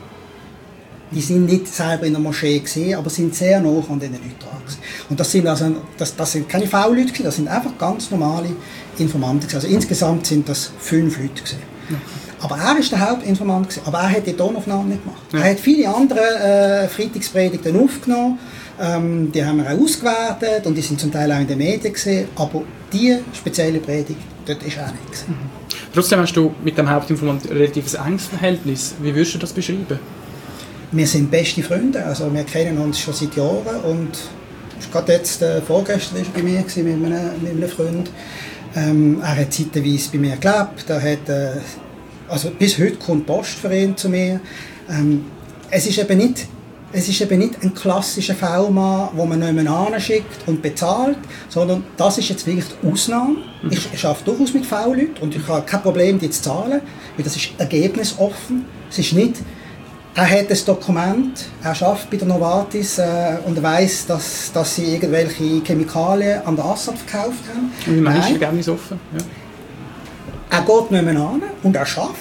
Speaker 2: die sind nicht selber in der Moschee gewesen, aber sind sehr nah an diesen Leuten dran. Und das sind, also, das, das sind keine V-Leute gewesen, das sind einfach ganz normale Informanten gewesen. Also insgesamt sind das fünf Leute gewesen. Mhm. Aber er war der Hauptinformant gewesen, aber er hat die Tonaufnahmen nicht gemacht. Ja. Er hat viele andere äh, Freitagspredigten aufgenommen, ähm, die haben wir auch ausgewertet und die sind zum Teil auch in den Medien gewesen, aber die spezielle Predigt, dort ist er nicht gewesen.
Speaker 1: Mhm. Trotzdem hast du mit dem Hauptinformant ein relativ enges Verhältnis. Wie würdest du das beschreiben?
Speaker 2: Wir sind beste Freunde, also wir kennen uns schon seit Jahren und gerade jetzt, äh, vorgestern war er bei mir gewesen, mit, einem, mit einem Freund. Ähm, er hat zeitweise bei mir gelebt, er hat, äh, also bis heute kommt Post für ihn zu mir. Ähm, es ist eben nicht, es ist eben nicht ein klassischer V-Mann, den man jemanden anschickt und bezahlt, sondern das ist jetzt wirklich die Ausnahme. Mhm. Ich, ich arbeite durchaus mit V-Leuten und ich habe kein Problem, die zu zahlen, weil das ist ergebnisoffen. Es ist nicht, er hat ein Dokument, er arbeitet bei der Novartis äh, und er weiss, dass, dass sie irgendwelche Chemikalien an der Assad verkauft haben.
Speaker 1: Und wie meinst du ergebnisoffen? Ja.
Speaker 2: Er geht nicht mehr an und er schafft.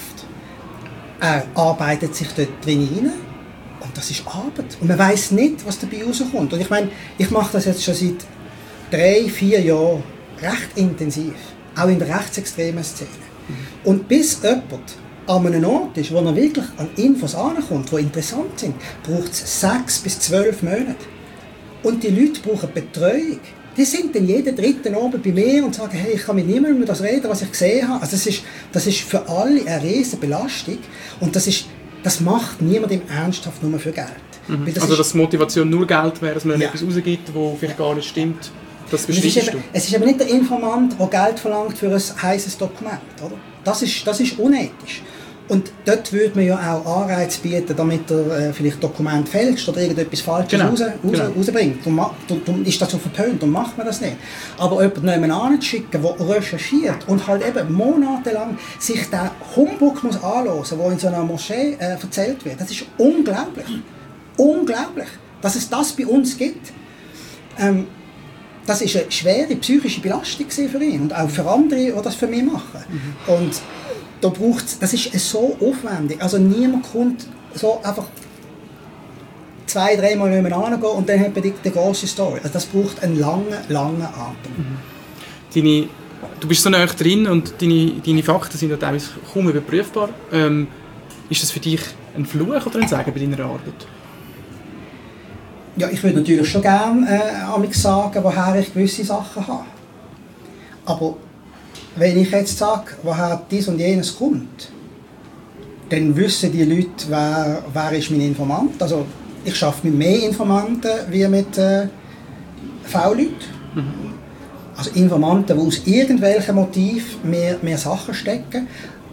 Speaker 2: Er arbeitet sich dort drin rein und das ist Arbeit. Und man weiss nicht, was dabei rauskommt. Und ich meine, ich mache das jetzt schon seit drei, vier Jahren recht intensiv, auch in der rechtsextremen Szene. Mhm. Und bis jemand an einem Ort ist, wo er wirklich an Infos ankommt, die interessant sind, braucht es sechs bis zwölf Monate. Und die Leute brauchen Betreuung. Die sind dann jeden dritten Abend bei mir und sagen, hey, ich kann mit niemandem über das reden, was ich gesehen habe. Also das ist, das ist für alle eine riesige Belastung. Und das, ist, das macht niemand im Ernsthaft nur für Geld.
Speaker 1: Mhm. Das also dass Motivation nur Geld wäre, dass man ja. etwas rausgibt, das vielleicht gar nicht stimmt. Das
Speaker 2: bestreitest du. Es ist eben nicht der Informant, der Geld verlangt für ein heißes Dokument. Oder? Das, ist, das ist unethisch. Und dort würde man ja auch Anreize bieten, damit er äh, vielleicht Dokumente fälscht oder irgendetwas Falsches genau. raus, raus, genau. rausbringt. Dann ist das so verpönt, dann macht man das nicht. Aber jemanden nebenan zu schicken, der recherchiert und halt eben monatelang sich den Humbug muss anhören, der in so einer Moschee äh, erzählt wird, das ist unglaublich. Unglaublich, dass es das bei uns gibt. Ähm, das ist eine schwere psychische Belastung für ihn und auch für andere, die das für mich machen. Mhm. Und da braucht's, das ist so aufwendig. Also niemand kommt so einfach zwei, dreimal nebeneinander gehen und dann hat man die, die grosse Story. Also das braucht einen langen, langen Atem.
Speaker 1: Mhm. Deine, du bist so nah drin und deine, deine Fakten sind ja teilweise kaum überprüfbar. Ähm, ist das für dich ein Fluch oder ein Segen bei deiner Arbeit?
Speaker 2: Ja, ich würde natürlich schon gerne äh, sagen, woher ich gewisse Sachen habe. Aber wenn ich jetzt sage, woher dies und jenes kommt, dann wissen die Leute, wer, wer ist mein Informant. Also ich arbeite mit mehr Informanten wie mit äh, V-Leuten. Mhm. Also Informanten, die aus irgendwelchen Motiven mehr, mehr Sachen stecken.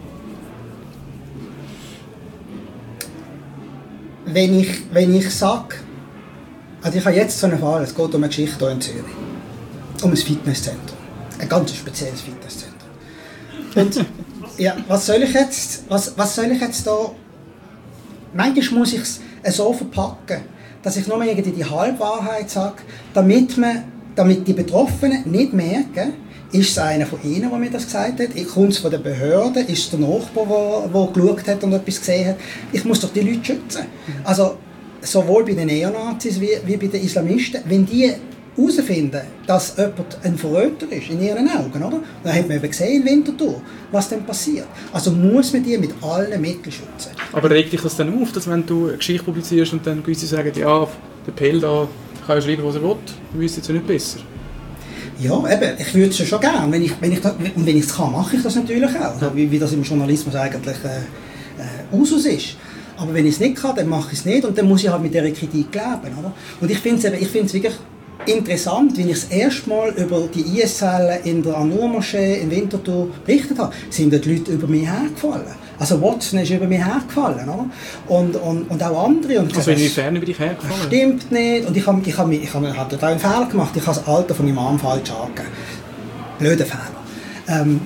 Speaker 2: Wenn ich, wenn ich sage, also ich habe jetzt so einen Fall, es geht um eine Geschichte hier in Zürich, um ein Fitnesszentrum, ein ganz spezielles Fitnesszentrum. Und ja, was soll ich jetzt, was, was soll ich jetzt da, manchmal muss ich es so verpacken, dass ich nur irgendwie die Halbwahrheit sage, damit, man, damit die Betroffenen nicht merken, ist es einer von ihnen, der mir das gesagt hat, kommt es von der Behörde, ist es der Nachbar, der, der geschaut hat und etwas gesehen hat. Ich muss doch die Leute schützen. Also sowohl bei den Neonazis wie, wie bei den Islamisten, wenn die herausfinden, dass jemand ein Verräter ist, in ihren Augen, oder? Dann hat man eben gesehen in Winterthur, was dann passiert. Also muss man die mit allen Mitteln schützen.
Speaker 1: Aber regt dich das dann auf, dass wenn du eine Geschichte publizierst und dann gewisse sagen, ja, der Pell da kann ja schreiben, was er will, du weißt jetzt ja nicht besser?
Speaker 2: Ja, eben, ich würde es schon gerne. Wenn ich, wenn ich das, und wenn ich es kann, mache ich das natürlich auch. Also, wie, wie das im Journalismus eigentlich äh, äh, Usus ist. Aber wenn ich es nicht kann, dann mache ich es nicht und dann muss ich halt mit dieser Kritik leben. Oder? Und ich finde es wirklich interessant, wenn ich das erste Mal über die I S-Zellen in der An-Nur-Moschee in Winterthur berichtet habe, sind die Leute über mich hergefallen. Also Watson ist über mich hergefallen. Oder? Und, und, und auch andere. Und
Speaker 1: also inwiefern über dich hergefallen?
Speaker 2: Stimmt nicht. Und ich habe ich hab, ich hab, ich hab einen Fehler gemacht. Ich habe das Alter von meinem Mann falsch angegeben. Blöder Fehler. Ähm,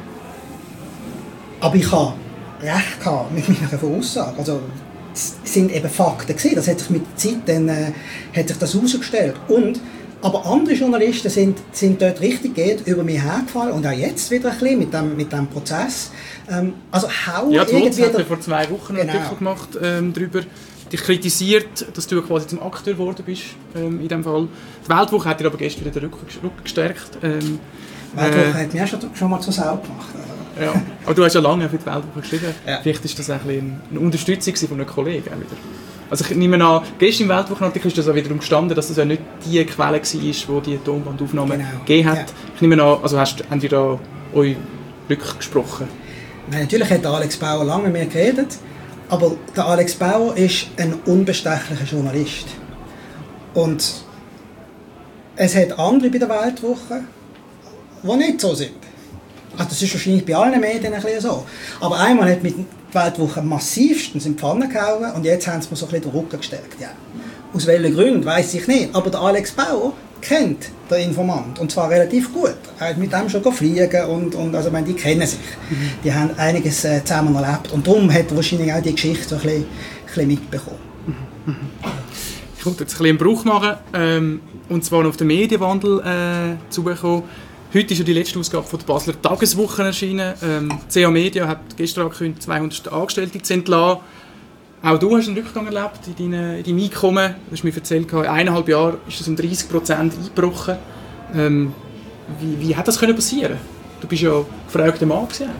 Speaker 2: aber ich habe recht gehabt mit meiner Aussage. Also, es sind eben Fakten gewesen. Das hat sich mit der Zeit dann, äh, hat sich das herausgestellt. Und, aber andere Journalisten sind, sind dort richtig geht über mich hergefallen und auch jetzt wieder ein bisschen mit dem, mit dem Prozess. Ähm, also hau
Speaker 1: ja, die
Speaker 2: irgendwie...
Speaker 1: hat ja vor zwei Wochen einen
Speaker 2: genau.
Speaker 1: Artikel gemacht ähm, darüber, dich kritisiert, dass du quasi zum Akteur geworden bist ähm, in dem Fall. Die Weltwoche hat dir aber gestern wieder den Rücken, Rücken gestärkt. Ähm,
Speaker 2: die Weltwoche äh, hat mich auch schon, schon mal zur Sau gemacht.
Speaker 1: Ja, aber du hast ja lange für die Weltwoche geschrieben.
Speaker 2: Ja.
Speaker 1: Vielleicht ist das ein bisschen eine Unterstützung von einem Kollegen auch wieder. Also ich nehme an, gestern im Weltwochenartikel ist das auch wiederum gestanden, dass das ja nicht die Quelle war, die die Tonbandaufnahme
Speaker 2: genau.
Speaker 1: gegeben hat.
Speaker 2: Ja.
Speaker 1: Ich nehme an, also hast, habt ihr da euch Glück gesprochen?
Speaker 2: Nein, natürlich hat Alex Bauer lange mit mir geredet, aber der Alex Bauer ist ein unbestechlicher Journalist. Und es hat andere bei der Weltwoche, die nicht so sind. Also das ist wahrscheinlich bei allen Medien ein bisschen so. Aber einmal hat mit der Weltwoche massivstens in die Pfanne gehauen und jetzt haben sie mir so ein bisschen den Rücken gestärkt. Ja. Aus welchen Gründen, weiss ich nicht. Aber der Alex Bauer kennt den Informant und zwar relativ gut. Er hat mit dem schon fliegen und, und also, ich meine, die kennen sich. Mhm. Die haben einiges äh, zusammen erlebt und darum hat er wahrscheinlich auch die Geschichte so ein bisschen, ein bisschen mitbekommen.
Speaker 1: Mhm. Ich wollte jetzt ein bisschen einen Bruch machen ähm, und zwar auf den Medienwandel äh, zugekommen. Heute ist ja die letzte Ausgabe von der Basler Tageswoche erschienen. Ähm, C A Media hat gestern angekündigt, zweihundert Angestellte zu entlassen. Auch du hast einen Rückgang erlebt in, deine, in deinem Einkommen. Du hast mir erzählt, in eineinhalb Jahren ist es um dreißig Prozent eingebrochen. Ähm, wie, wie hat das können passieren? Du bist ja gefragter Mann gewesen,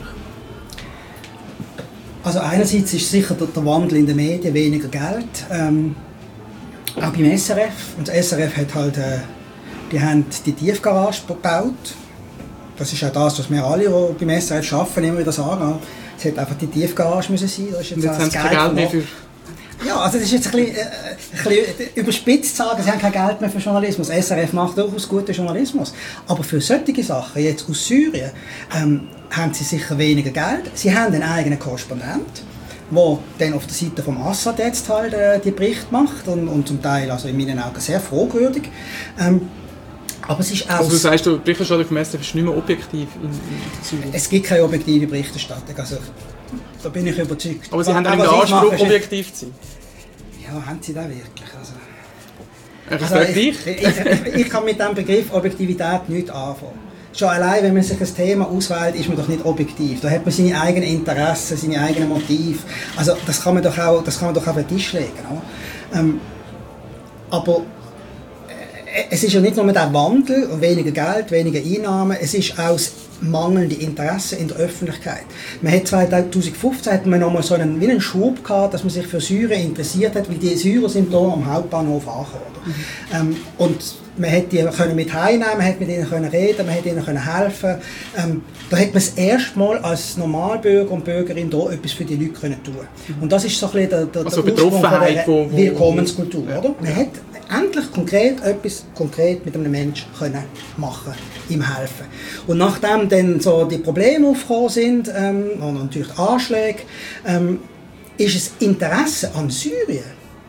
Speaker 2: Also einerseits ist sicher der, der Wandel in den Medien, weniger Geld, ähm, auch beim S R F. Und das S R F hat halt, äh, die haben die Tiefgarage gebaut. Das ist auch das, was wir alle, die beim S R F arbeiten, immer wieder sagen. Es hätte einfach die Tiefgarage müssen sein. Das ist jetzt,
Speaker 1: jetzt haben sie kein Geld mehr für...
Speaker 2: Ja, also das ist jetzt ein bisschen, äh, ein bisschen überspitzt zu sagen, sie haben kein Geld mehr für Journalismus. S R F macht durchaus guten Journalismus. Aber für solche Sachen, jetzt aus Syrien, ähm, haben sie sicher weniger Geld. Sie haben einen eigenen Korrespondent, der dann auf der Seite vom Assad jetzt halt äh, die Berichte macht und, und zum Teil also in meinen Augen sehr fragwürdig. Ähm, aber es ist auch...
Speaker 1: Also du sagst, die Berichterstattung vom S R F ist nicht mehr objektiv in, in Syrien?
Speaker 2: Es gibt keine objektive Berichterstattung, also da bin ich überzeugt.
Speaker 1: Aber sie haben dann den Anspruch, mache, objektiv zu sein?
Speaker 2: Ja, haben sie das wirklich? Also,
Speaker 1: ich also
Speaker 2: ich, ich, ich, ich kann mit dem Begriff Objektivität nichts anfangen. Schon allein, wenn man sich ein Thema auswählt, ist man doch nicht objektiv. Da hat man seine eigenen Interessen, seine eigenen Motive. Also das kann man doch auch, das kann man doch auf den Tisch legen. Ähm, aber äh, es ist ja nicht nur der Wandel und weniger Geld, weniger Einnahmen, es ist auch das mangelnde Interesse in der Öffentlichkeit. Man hat zweitausendfünfzehn hat man nochmal so einen, wie einen Schub gehabt, dass man sich für Syrien interessiert hat, weil die Syrer sind hier am Hauptbahnhof angekommen. Mhm. Ähm, und man hätte die können mit heimnehmen, man hätte mit ihnen können reden, man hätte ihnen können helfen. Ähm, da hat man das erste Mal als Normalbürger und Bürgerin da etwas für die Leute können tun. Mhm. Und das ist so ein bisschen der, der,
Speaker 1: also
Speaker 2: der
Speaker 1: Ursprung von der
Speaker 2: wo, wo, Willkommenskultur.
Speaker 1: Ja.
Speaker 2: Oder? Man hat endlich konkret etwas konkret mit einem Menschen können machen, ihm helfen. Und nachdem dann so die Probleme aufgekommen sind ähm, und natürlich die Anschläge, ähm, ist das Interesse an Syrien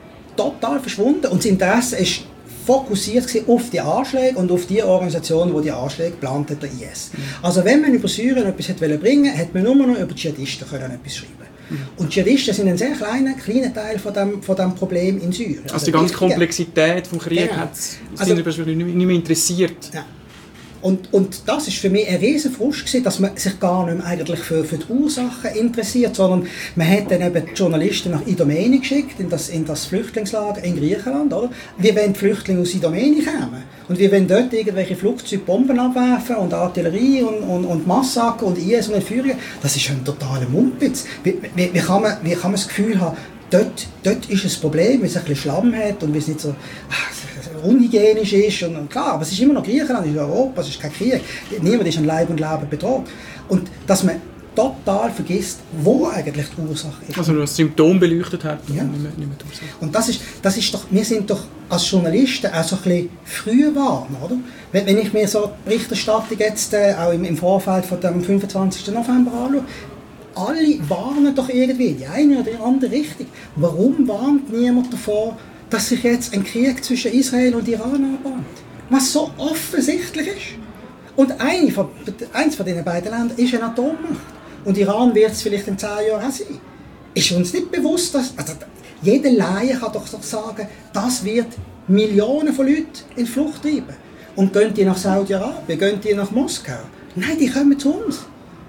Speaker 2: total verschwunden und das Interesse ist fokussiert auf die Anschläge und auf die Organisation, die die Anschläge geplant hat, der I S. Mhm. Also wenn man über Syrien etwas bringen wollte, hätte man nur noch über die Dschihadisten können etwas schreiben. Mhm. Und Dschihadisten sind ein sehr kleiner, kleiner Teil von dem, von dem Problem in Syrien.
Speaker 1: Also, also die ganze Komplexität des Krieges
Speaker 2: genau.
Speaker 1: hat
Speaker 2: also,
Speaker 1: nicht mehr interessiert.
Speaker 2: Ja. Und, und das ist für mich ein riesen Frust gewesen, dass man sich gar nicht mehr eigentlich für, für die Ursachen interessiert, sondern man hat dann eben die Journalisten nach Idomeni geschickt, in das, in das Flüchtlingslager in Griechenland, oder? Wie wenn die Flüchtlinge aus Idomeni kommen. Und wie wenn dort irgendwelche Flugzeuge Bomben abwerfen und Artillerie und, und, und Massaker und I S und Entführungen. Das ist ein totaler Mumpitz. Wie, wie, wie, kann man, wie kann man das Gefühl haben, dort, dort ist ein Problem, weil es ein bisschen Schlamm hat und weil es nicht so unhygienisch ist und, und klar, aber es ist immer noch Griechenland, es ist Europa, es ist kein Krieg, niemand ist an Leib und Leben bedroht. Und dass man total vergisst, wo eigentlich die Ursache ist.
Speaker 1: Also nur das Symptom beleuchtet hat,
Speaker 2: ja.
Speaker 1: nicht mehr, nicht mehr die Ursache.
Speaker 2: Und das ist, das ist doch, wir sind doch als Journalisten auch so ein bisschen früher warm, oder? Wenn, wenn ich mir so die Berichterstattung jetzt äh, auch im, im Vorfeld von dem fünfundzwanzigsten November anschaue, alle warnen doch irgendwie, die eine oder die andere Richtung. Warum warnt niemand davor, dass sich jetzt ein Krieg zwischen Israel und Iran anbahnt? Was so offensichtlich ist. Und eine von, eins von diesen beiden Ländern ist eine Atommacht. Und Iran wird es vielleicht in zehn Jahren auch sein. Ist uns nicht bewusst, dass... Also, jeder Laie kann doch sagen, das wird Millionen von Leuten in Flucht treiben. Und gehen die nach Saudi-Arabien, gehen die nach Moskau? Nein, die kommen zu uns.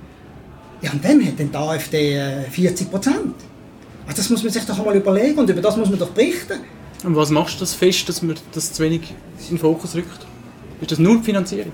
Speaker 2: Ja, und dann hat dann die AfD vierzig Prozent. Also das muss man sich doch einmal überlegen und über das muss man doch berichten.
Speaker 1: Und was machst du das fest, dass man das zu wenig in den Fokus rückt? Ist das nur die Finanzierung?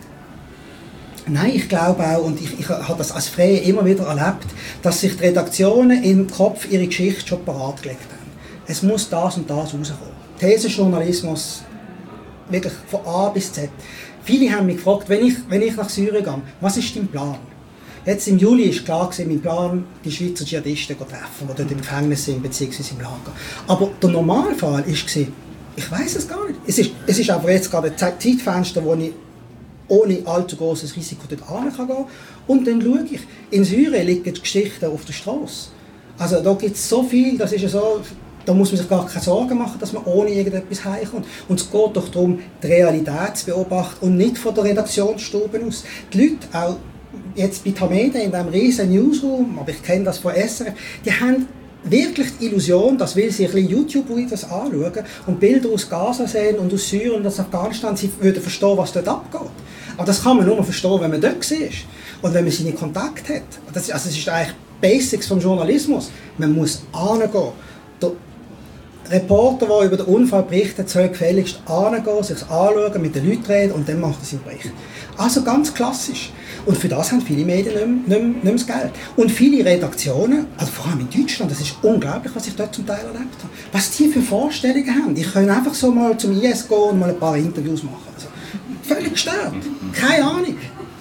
Speaker 2: Nein, ich glaube auch, und ich, ich habe das als Freie immer wieder erlebt, dass sich die Redaktionen im Kopf ihre Geschichte schon parat gelegt haben. Es muss das und das rauskommen. Thesenjournalismus, wirklich von A bis Z. Viele haben mich gefragt, wenn ich, wenn ich nach Syrien gehe, was ist dein Plan? Jetzt im Juli war klar, mein Plan, die Schweizer Dschihadisten zu treffen, die dort im Gefängnis sind, beziehungsweise im Lager. Aber der Normalfall war, ich weiss es gar nicht. Es ist, es ist aber jetzt gerade ein Zeitfenster, wo ich ohne allzu großes Risiko dort hin kann gehen. Und dann schaue ich, in Syrien liegen die Geschichten auf der Straße. Also da gibt es so viel, das ist ja so, da muss man sich gar keine Sorgen machen, dass man ohne irgendetwas heimkommt. Und es geht doch darum, die Realität zu beobachten und nicht von der Redaktionsstube aus. Die Leute, auch jetzt bei Tamedia in diesem riesen Newsroom, aber ich kenne das von S R F, die haben wirklich die Illusion, dass weil sie ein bisschen YouTube-Videos anschauen und Bilder aus Gaza sehen und aus Syrien und aus Afghanistan, sie würden verstehen, was dort abgeht. Aber das kann man nur verstehen, wenn man dort ist und wenn man seine Kontakte hat. Das, also das ist eigentlich Basics vom Journalismus. Man muss hingehen. Reporter, der über den Unfall berichtet, soll gefälligst hingehen, sich anschauen, mit den Leuten reden und dann macht er seinen Bericht. Also ganz klassisch. Und für das haben viele Medien nicht mehr, nicht mehr, nicht mehr das Geld. Und viele Redaktionen, also vor allem in Deutschland, das ist unglaublich, was ich dort zum Teil erlebt habe. Was die für Vorstellungen haben. Ich kann einfach so mal zum I S gehen und mal ein paar Interviews machen. Also, völlig gestört. Keine Ahnung.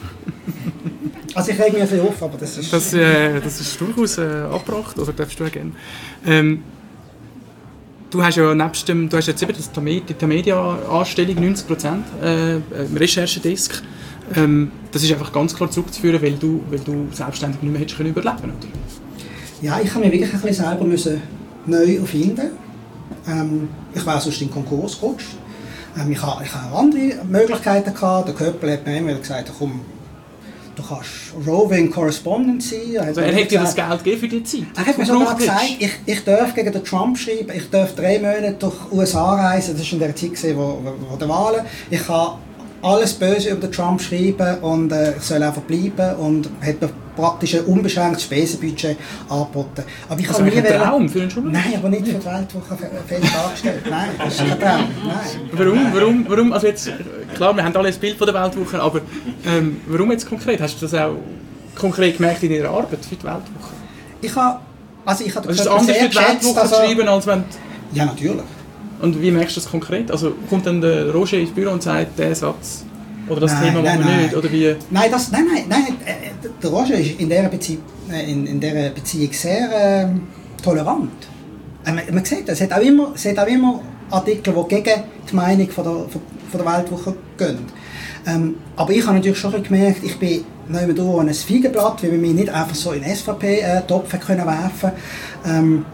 Speaker 2: Also ich reg mich ein bisschen auf, aber das ist...
Speaker 1: Das, äh, das ist durchaus äh, abgebracht, oder darfst du auch gerne. Ähm, du hast ja nebst dem, du hast jetzt eben das die Media-Anstellung neunzig Prozent äh, im Recherchedesk. Ähm, das ist einfach ganz klar zurückzuführen, weil du, weil du selbstständig nicht mehr hättest können überleben können, oder?
Speaker 2: Ja, ich habe mich wirklich ein bisschen selber müssen neu erfinden. Ähm, ich war sonst in Konkurs gerutscht. Ähm, ich hatte ich ha andere Möglichkeiten gehabt. Der Köppel hat mir immer gesagt, komm, du kannst Roving Correspondent sein.
Speaker 1: Also er hat dir das Geld gegeben für die Zeit?
Speaker 2: Er hat mir sogar gesagt, ich, ich darf gegen den Trump schreiben, ich darf drei Monate durch die U S A reisen. Das war in der Zeit, wo, wo, wo der Wahlen. Ich kann alles Böse über den Trump schreiben und äh, ich soll einfach bleiben und hat mir praktisch ein unbeschränktes Spesenbudget angeboten. Aber ich
Speaker 1: also
Speaker 2: habe nie
Speaker 1: ein Traum für einen Journalist?
Speaker 2: Nein, aber nicht für die Weltwoche fest angestellt. Nein, das ist kein Traum. Nein.
Speaker 1: Warum, warum, warum, also jetzt, klar, wir haben alle ein Bild von der Weltwoche, aber ähm, warum jetzt konkret? Hast du das auch konkret gemerkt in deiner Arbeit für die Weltwoche?
Speaker 2: Ich habe, also ich habe
Speaker 1: also ist es anders für die Weltwoche also, zu schreiben, als wenn...
Speaker 2: Ja, natürlich.
Speaker 1: Und wie merkst du das konkret? Also kommt dann der Roger ins Büro und sagt, der Satz oder das
Speaker 2: nein,
Speaker 1: Thema
Speaker 2: nein,
Speaker 1: machen wir
Speaker 2: nein.
Speaker 1: nicht? Oder wie?
Speaker 2: Nein, das, nein, nein, nein. Der Roger ist in dieser Beziehung, in, in dieser Beziehung sehr äh, tolerant. Man, man sieht, es hat auch immer, es hat auch immer Artikel, die gegen die Meinung von der, von, von der Weltwoche gehen. Ähm, aber ich habe natürlich schon gemerkt, ich bin nicht mehr an ein Feigenblatt, weil wir mich nicht einfach so in den S V P-Topf äh, können werfen ähm,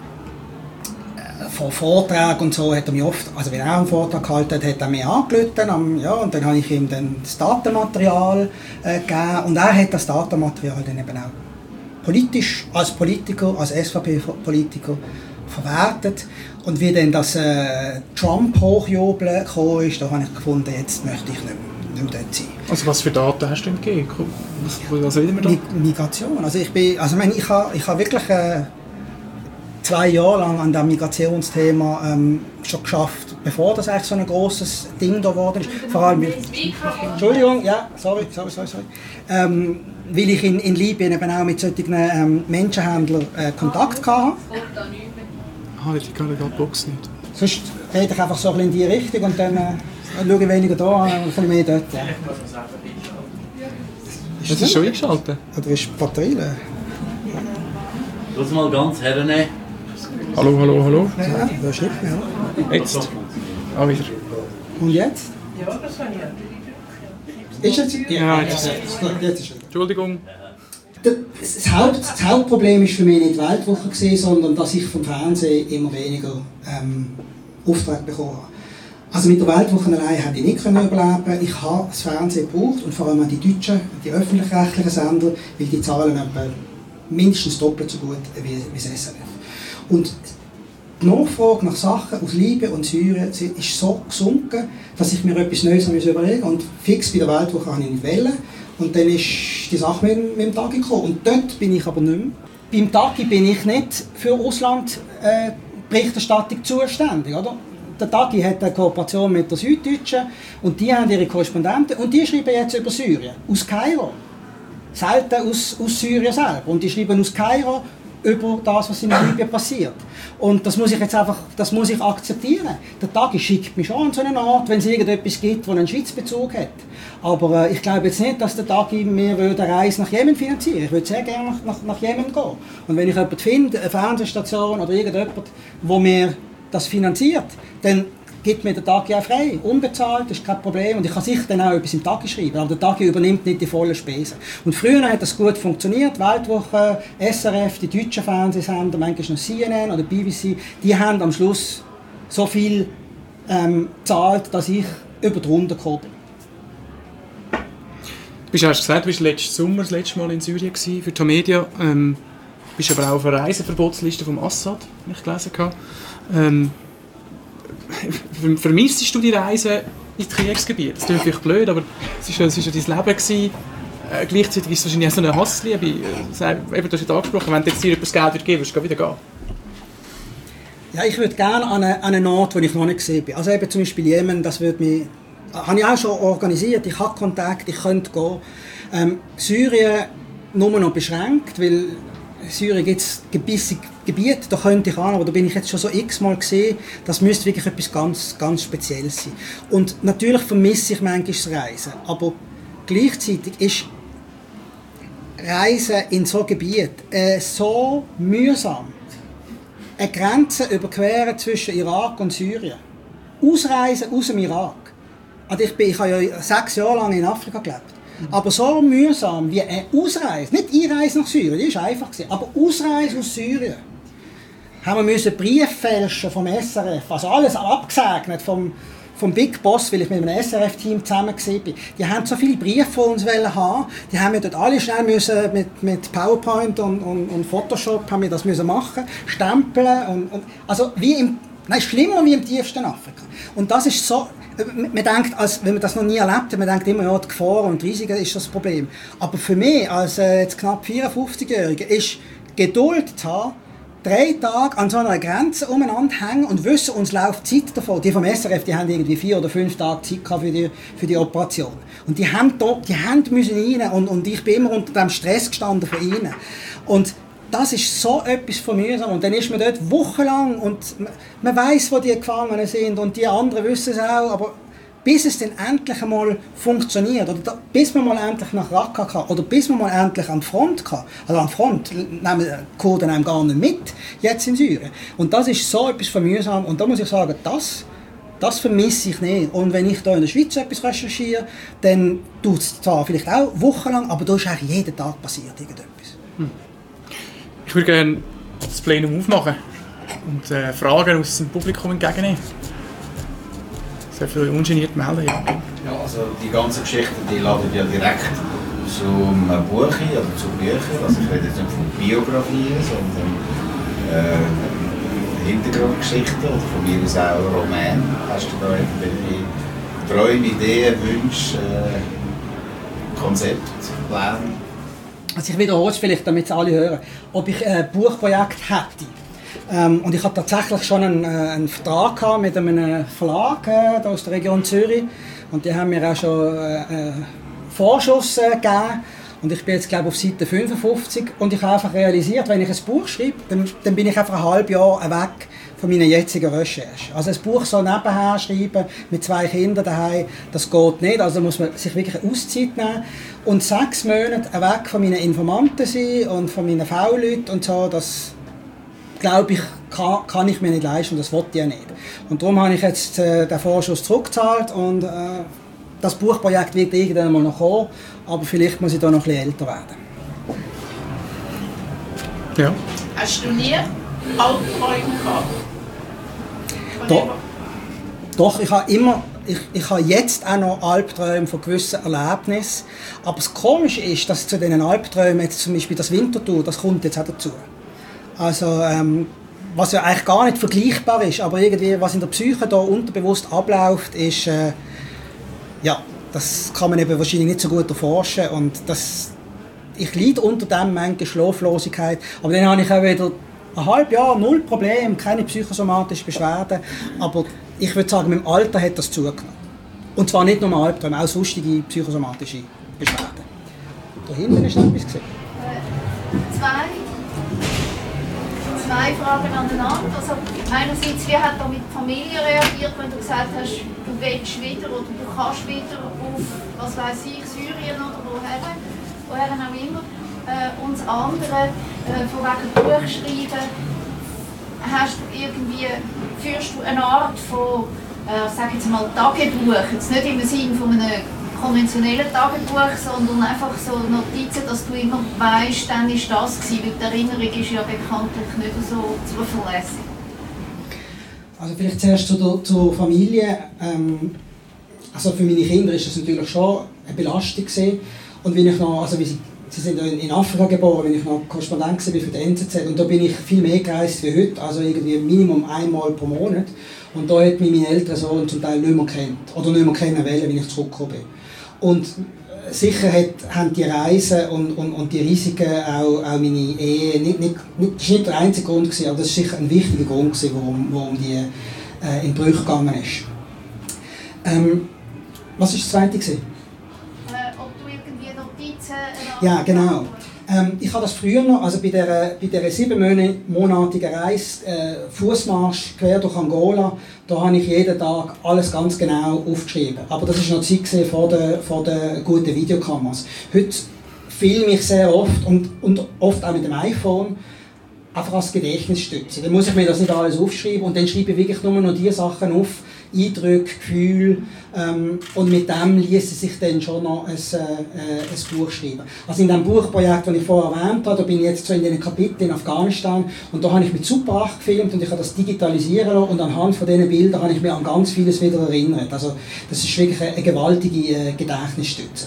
Speaker 2: Vor Vorträgen und so hat er mich oft, also wenn er auch einen Vortrag gehalten hat, hat er mich angerufen, ja, und dann habe ich ihm dann das Datenmaterial äh, gegeben und er hat das Datenmaterial dann eben auch politisch, als Politiker, als S V P-Politiker verwertet und wie dann das äh, Trump-Hochjubeln gekommen ist, da habe ich gefunden, jetzt möchte ich nicht mehr, nicht mehr dort sein.
Speaker 1: Also was für Daten hast du denn gegeben? Was, was reden wir da?
Speaker 2: Migration, also ich bin, also ich, meine, ich habe, ich habe wirklich äh, zwei Jahre lang an dem Migrationsthema ähm, schon geschafft, bevor das eigentlich so ein grosses Ding da geworden ist. Vor allem mit, Entschuldigung, ja, sorry, sorry, sorry, sorry. Ähm, weil ich in, in Libyen eben auch mit solchen ähm, Menschenhändlern äh, Kontakt hatte.
Speaker 1: Ah, ich kann gerade die Box nicht.
Speaker 2: Sonst rede ich einfach so ein bisschen in die Richtung und dann äh, schaue ich weniger da und ein bisschen mehr dort. Ja.
Speaker 1: Ist das, das schon eingeschaltet?
Speaker 2: Oder ist die Batterie leer?
Speaker 3: Lass mal ganz hernehmen.
Speaker 1: Hallo, hallo, hallo.
Speaker 2: Ja, da ist nicht mehr.
Speaker 1: Jetzt. Ah, wieder.
Speaker 2: Und jetzt?
Speaker 4: Ja, das kann ich.
Speaker 2: Ist jetzt?
Speaker 1: Ja, jetzt.
Speaker 2: Jetzt ist es.
Speaker 1: Entschuldigung.
Speaker 2: Das, Haupt, das Hauptproblem war für mich nicht die Weltwoche gewesen, sondern dass ich vom Fernsehen immer weniger ähm, Aufträge bekommen habe. Also mit der Weltwoche allein hätte ich nicht überleben. Ich habe das Fernsehen gebraucht und vor allem auch die deutschen, die öffentlich-rechtlichen Sender, weil die zahlen etwa mindestens doppelt so gut wie, wie das S R F. Und die Nachfrage nach Sachen aus Libyen und Syrien ist so gesunken, dass ich mir etwas Neues überlegen musste. Und fix bei der Weltwoche habe ich nicht wollen. Und dann ist die Sache mit, mit dem Tagi gekommen. Und dort bin ich aber nicht mehr. Beim Tagi bin ich nicht für Russland-Berichterstattung äh, zuständig. Oder? Der Tagi hat eine Kooperation mit der Süddeutschen und die haben ihre Korrespondenten und die schreiben jetzt über Syrien, aus Kairo. Selten aus, aus Syrien selber. Und die schreiben aus Kairo über das, was in Libyen passiert. Und das muss ich jetzt einfach, das muss ich akzeptieren. Der Tagi schickt mich schon an so eine Art, wenn es irgendetwas gibt, das einen Schweizbezug hat. Aber äh, ich glaube jetzt nicht, dass der Tagi mir eine Reise nach Jemen finanzieren würde. Ich würde sehr gerne nach, nach, nach Jemen gehen. Und wenn ich jemanden finde, eine Fernsehstation oder irgendjemand, der mir das finanziert, dann gibt mir der Tagi auch frei, unbezahlt, das ist kein Problem. Und ich kann sicher dann auch etwas im Tagi schreiben, aber der Tagi übernimmt nicht die vollen Spesen. Und früher hat das gut funktioniert, Weltwoche, S R F, die deutschen Fernsehsender, manchmal noch C N N oder B B C, die haben am Schluss so viel ähm, gezahlt, dass ich über die Runde gekommen bin.
Speaker 1: Du hast gesagt, du warst letzten Sommer das letzte Mal in Syrien gewesen, für Tamedia. Ähm, du bist aber auch auf einer Reiseverbotsliste vom Assad, die ich gelesen habe. Ähm, vermisstest du die Reise ins Kriegsgebiet? Das klingt vielleicht blöd, aber es war ja, ja dein Leben gewesen. Äh, gleichzeitig ist es wahrscheinlich auch so eine Hassliebe. Äh, eben, du hast es angesprochen, wenn du jetzt dir etwas Geld geben würdest, würdest du wieder gehen.
Speaker 2: Ja, ich würde gerne an einen, an einen Ort, wo ich noch nicht gesehen bin. Also eben zum Beispiel Jemen, das würde mich, habe ich auch schon organisiert, ich habe Kontakt, ich könnte gehen. Ähm, Syrien nur noch beschränkt, weil in Syrien gibt es gewisse Gebiete, da könnte ich an, aber da bin ich jetzt schon so x-mal gesehen, das müsste wirklich etwas ganz, ganz Spezielles sein. Und natürlich vermisse ich manchmal das Reisen, aber gleichzeitig ist Reisen in so Gebiet äh, so mühsam. Eine Grenze überqueren zwischen Irak und Syrien. Ausreisen aus dem Irak. Also ich, bin, ich habe ja sechs Jahre lang in Afrika gelebt. Aber so mühsam wie eine Ausreise, nicht Einreise nach Syrien, die war einfach, aber Ausreise aus Syrien. Haben wir müssen Brief fälschen vom S R F, also alles abgesegnet vom, vom Big Boss, weil ich mit einem S R F-Team zusammen war. Die haben so viele Briefe von uns haben, die haben wir dort alle schnell müssen mit, mit PowerPoint und, und, und Photoshop haben wir das müssen machen, stempeln und, und also wie im, nein, schlimmer wie im tiefsten Afrika. Und das ist so. Man denkt, als, wenn man das noch nie erlebt hat, man denkt immer, ja, die Gefahr und die Risiken ist das Problem. Aber für mich, als äh, jetzt knapp vierundfünfzigjähriger, ist Geduld zu haben, drei Tage an so einer Grenze umeinander hängen und wissen, uns läuft Zeit davon. Die vom S R F, die haben irgendwie vier oder fünf Tage Zeit gehabt für die, für die Operation. Und die haben, da, die haben müssen rein und, und ich bin immer unter dem Stress gestanden von ihnen. Und das ist so etwas von mühsam. Und dann ist man dort wochenlang und man weiss, wo die Gefangenen sind und die anderen wissen es auch, aber bis es dann endlich einmal funktioniert, oder da, bis man mal endlich nach Raqqa kann, oder bis man mal endlich an die Front kann, also an die Front nehmen die Kurden einem gar nicht mit, jetzt in Syrien. Und das ist so etwas von mühsam und da muss ich sagen, das, das vermisse ich nicht. Und wenn ich da in der Schweiz etwas recherchiere, dann tut es zwar vielleicht auch wochenlang, aber da ist eigentlich jeden Tag passiert irgendetwas. Hm.
Speaker 1: Ich würde gerne das Plenum aufmachen und äh, Fragen aus dem Publikum entgegennehmen. Sehr viel ungeniert melden, ja.
Speaker 5: Ja, also die ganze Geschichte, die ladet ja direkt zum Buch ein, oder zu Büchern. Also ich rede jetzt nicht von Biografien, sondern äh, Hintergrundgeschichten oder von mir aus auch Roman. Hast du da irgendwelche Träume, Ideen, Wünsche, äh, Konzepte, Pläne?
Speaker 2: Also ich wiederhole es vielleicht, damit es alle hören, ob ich ein Buchprojekt hätte. Ähm, und ich hatte tatsächlich schon einen, äh, einen Vertrag gehabt mit einem Verlag äh, aus der Region Zürich. Und die haben mir auch schon äh, äh, Vorschuss äh, gegeben. Und ich bin jetzt, glaube ich, auf Seite fünfundfünfzig. Und ich habe einfach realisiert, wenn ich ein Buch schreibe, dann, dann bin ich einfach ein halbes Jahr weg von meiner jetzigen Recherche. Also ein Buch so nebenher schreiben, mit zwei Kindern daheim, das geht nicht. Also da muss man sich wirklich eine Auszeit nehmen. Und sechs Monate weg von meinen Informanten sein und von meinen V-Leuten und so, das glaube ich, kann, kann ich mir nicht leisten und das wollte ich ja nicht. Und darum habe ich jetzt äh, den Vorschuss zurückgezahlt und äh, das Buchprojekt wird irgendwann mal noch kommen, aber vielleicht muss ich da noch ein bisschen älter werden.
Speaker 1: Ja.
Speaker 4: Hast du nie Albträume gehabt?
Speaker 2: Doch, doch, ich habe immer, ich, ich habe jetzt auch noch Albträume von gewissen Erlebnissen, aber das Komische ist, dass zu diesen Albträumen jetzt zum Beispiel das Winterthur, das kommt jetzt auch dazu. Also, ähm, was ja eigentlich gar nicht vergleichbar ist, aber irgendwie, was in der Psyche da unterbewusst abläuft, ist, äh, ja, das kann man eben wahrscheinlich nicht so gut erforschen und das, ich leide unter dem manchmal Schlaflosigkeit, aber dann habe ich auch wieder ein halbes Jahr, null Problem, keine psychosomatischen Beschwerden, aber ich würde sagen, mit dem Alter hat das zugenommen. Und zwar nicht nur Albträume, auch sonstige psychosomatische Beschwerden. Da hinten ist noch etwas gesehen.
Speaker 6: Äh, zwei. Zwei Fragen aneinander. Also einerseits, wie hat da mit Familie reagiert, wenn du gesagt hast, du willst wieder oder du kannst wieder auf, was weiß ich, Syrien oder woher, woher auch immer. Äh, und das andere, äh, von wegen Buch schreiben, hast du irgendwie, führst du eine Art von, äh, sag jetzt mal, Tagebuch, jetzt nicht im Sinne von einem konventionellen Tagebuch, sondern einfach so Notizen, dass du immer weißt, dann ist das gewesen, weil die Erinnerung ist ja bekanntlich nicht so zuverlässig.
Speaker 2: Also vielleicht zuerst zur, zur Familie. Ähm, also für meine Kinder ist das natürlich schon eine Belastung gewesen. Und wenn ich noch, also wie sie, sie sind in Afrika geboren, wenn ich noch Korrespondent war für die N Z Z und da bin ich viel mehr gereist wie heute, also irgendwie Minimum einmal pro Monat. Und da hat mich mein älterer Sohn zum Teil nicht mehr kennt oder nicht mehr kennen wollen, wenn ich zurückgekommen bin. Und sicher hat, haben die Reisen und, und, und die Risiken auch, auch meine Ehe, nicht, nicht, nicht, das war nicht der einzige Grund, gewesen, aber das war sicher ein wichtiger Grund, gewesen, warum, warum die äh, in Brüche gegangen ist. Ähm, was war das Zweite? Gewesen?
Speaker 6: Äh, ob du irgendwie Notizen...
Speaker 2: Ja, genau. Ähm, ich habe das früher noch, also bei dieser, bei dieser siebenmonatigen Reise, äh, Fußmarsch quer durch Angola, da habe ich jeden Tag alles ganz genau aufgeschrieben. Aber das war noch die Zeit vor den, vor den guten Videokameras. Heute filme ich sehr oft und, und oft auch mit dem iPhone, einfach als Gedächtnisstütze. Dann muss ich mir das nicht alles aufschreiben und dann schreibe ich wirklich nur noch die Sachen auf, Eindrücke, Gefühle, ähm, und mit dem ließe sich dann schon noch ein, äh, ein Buch schreiben. Also in dem Buchprojekt, das ich vorher erwähnt habe, da bin ich jetzt so in den Kapiteln in Afghanistan und da habe ich mit Super acht gefilmt und ich habe das digitalisieren lassen und anhand von diesen Bildern habe ich mich an ganz vieles wieder erinnert. Also das ist wirklich eine, eine gewaltige äh, Gedächtnisstütze.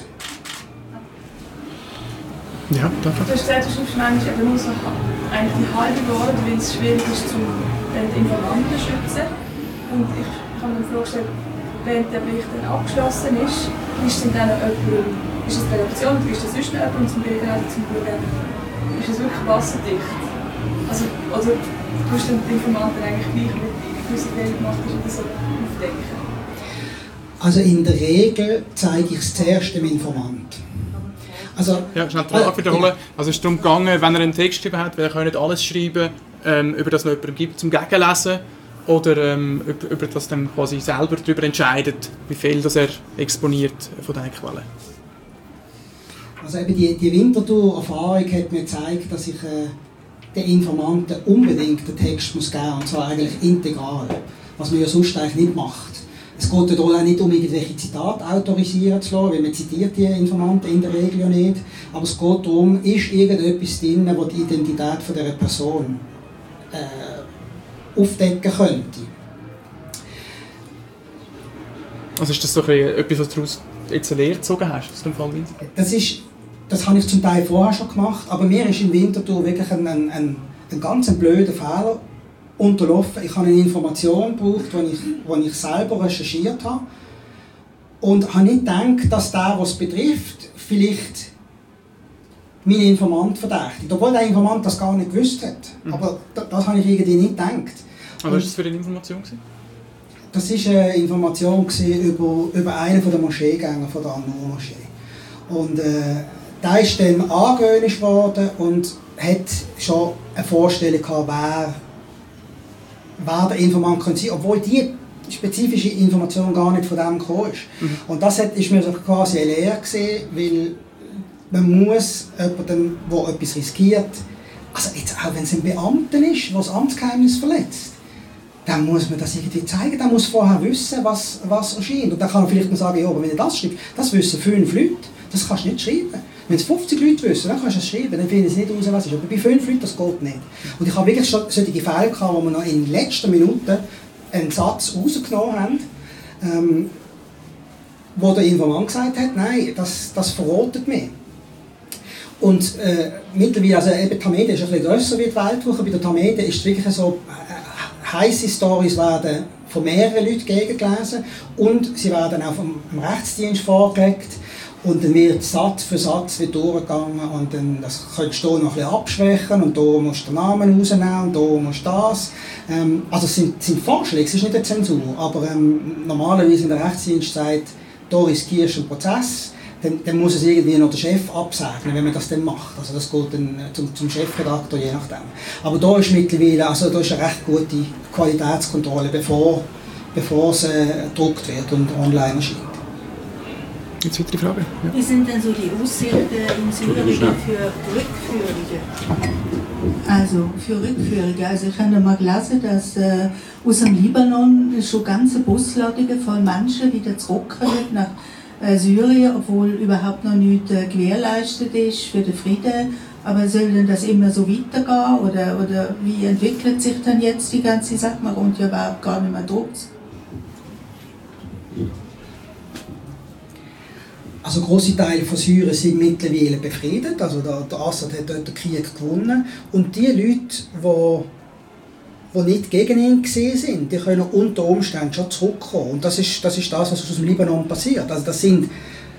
Speaker 1: Ja, danke.
Speaker 7: Du hast gesagt, du schreibst manchmal eben nur so eigentlich die halbe Wahrheit, weil es schwierig ist, zum die Informanten zu schützen. Und ich, ich habe mir die Frage gestellt, wenn der Bericht dann abgeschlossen ist, ist es dann jemand, ist es die Redaktion, ist es sonst noch jemand zum Bilden zum Schauen, ist es wirklich wasserdicht? Also, also du musst dann die Informanten eigentlich gleich mit gewisse Fehler gemacht hast oder so aufdecken?
Speaker 2: Also in der Regel zeige ich es zuerst dem Informant. Also,
Speaker 1: ja, schnell die Frage wiederholen. Also es ist darum gegangen, wenn er einen Text geschrieben hat, weil er kann nicht alles schreiben, ähm, über das noch jemandem gibt zum Gegenlesen, oder ähm, über, über das dann quasi selber darüber entscheidet, wie viel das er exponiert von diesen Quellen.
Speaker 2: Also eben die, die Winterthur-Erfahrung hat mir gezeigt, dass ich äh, den Informanten unbedingt den Text muss geben muss, und zwar eigentlich integral, was man ja sonst eigentlich nicht macht. Es geht ja auch nicht um irgendwelche Zitate autorisieren zu lassen, weil man zitiert die Informanten in der Regel ja nicht. Aber es geht darum, ist irgendetwas drin, das die Identität von dieser Person äh, aufdecken könnte.
Speaker 1: Also ist das so etwas, was du daraus jetzt eine Lehre gezogen hast, aus dem Fall Winterthur?
Speaker 2: Das ist, das habe ich zum Teil vorher schon gemacht, aber mir ist in Winterthur wirklich ein, ein, ein, ein ganz blöder Fehler unterlaufen. Ich habe eine Information gebraucht, die ich, die ich selber recherchiert habe und habe nicht gedacht, dass der, was es betrifft, vielleicht meinen Informant verdächtigt. Obwohl der Informant das gar nicht gewusst hat. Mhm. Aber das, das habe ich irgendwie nicht gedacht.
Speaker 1: Was war das für eine Information?
Speaker 2: Das war eine Information über, über einen der Moscheegänger von der An-Nur-Moschee. Und äh, der ist dann angewöhnt worden und hat schon eine Vorstellung gehabt, wer wer der Informant könnte sein, obwohl die spezifische Information gar nicht von dem gekommen ist. Mhm. Und das war mir so quasi eine Lehre gewesen, weil man muss jemanden, der etwas riskiert, also jetzt auch wenn es ein Beamter ist, der das Amtsgeheimnis verletzt, dann muss man das irgendwie zeigen, dann muss vorher wissen, was, was erscheint. Und dann kann er vielleicht noch sagen, ja, aber wenn er das schreibt, das wissen fünf Leute, das kannst du nicht schreiben. Wenn es fünfzig Leute wissen, dann kannst du es schreiben, dann finden sie nicht raus, was es ist. Aber bei fünf Leuten, das geht nicht. Und ich habe wirklich schon solche Fälle gehabt, wo wir noch in den letzten Minuten einen Satz rausgenommen haben, ähm, wo der Informant gesagt hat, nein, das, das verrotet mich. Und äh, mittlerweile, also eben Tamedia ist ein bisschen grösser wie die Weltwoche, bei der Tamedia ist es wirklich so, äh, heisse Storys werden von mehreren Leuten gegengelesen und sie werden auch vom, vom Rechtsdienst vorgelegt. Und dann wird Satz für Satz wird durchgegangen und dann das könntest du noch ein bisschen abschwächen und da musst du den Namen rausnehmen und da musst du das. Ähm, also es sind, sind Vorschläge, es ist nicht eine Zensur, aber ähm, normalerweise in der Rechtsdienst sagt, da riskierst du einen Prozess, dann, dann muss es irgendwie noch der Chef absegnen, wenn man das dann macht. Also das geht dann zum, zum Chefredakteur, je nachdem. Aber da ist mittlerweile, also da ist eine recht gute Qualitätskontrolle, bevor, bevor es äh, gedruckt wird und online erscheint.
Speaker 1: Jetzt weitere Frage. Ja.
Speaker 8: Wie sind denn so die Aussichten in Syrien für Rückführungen? Also für Rückführungen. Also ich habe mal gelesen, dass äh, aus dem Libanon schon ganze Busladungen voll Menschen wieder zurückkommen nach äh, Syrien, obwohl überhaupt noch nichts äh, gewährleistet ist für den Frieden. Aber soll denn das immer so weitergehen? Oder, oder wie entwickelt sich dann jetzt die ganze Sache? Man kommt ja überhaupt gar nicht mehr durch.
Speaker 2: Also grosse Teile von Syrien sind mittlerweile befriedet, also der, der Assad hat dort den Krieg gewonnen. Und die Leute, die, die nicht gegen ihn gewesen sind, die können unter Umständen schon zurückkommen. Und das ist das, ist das was aus dem Libanon passiert. Also das sind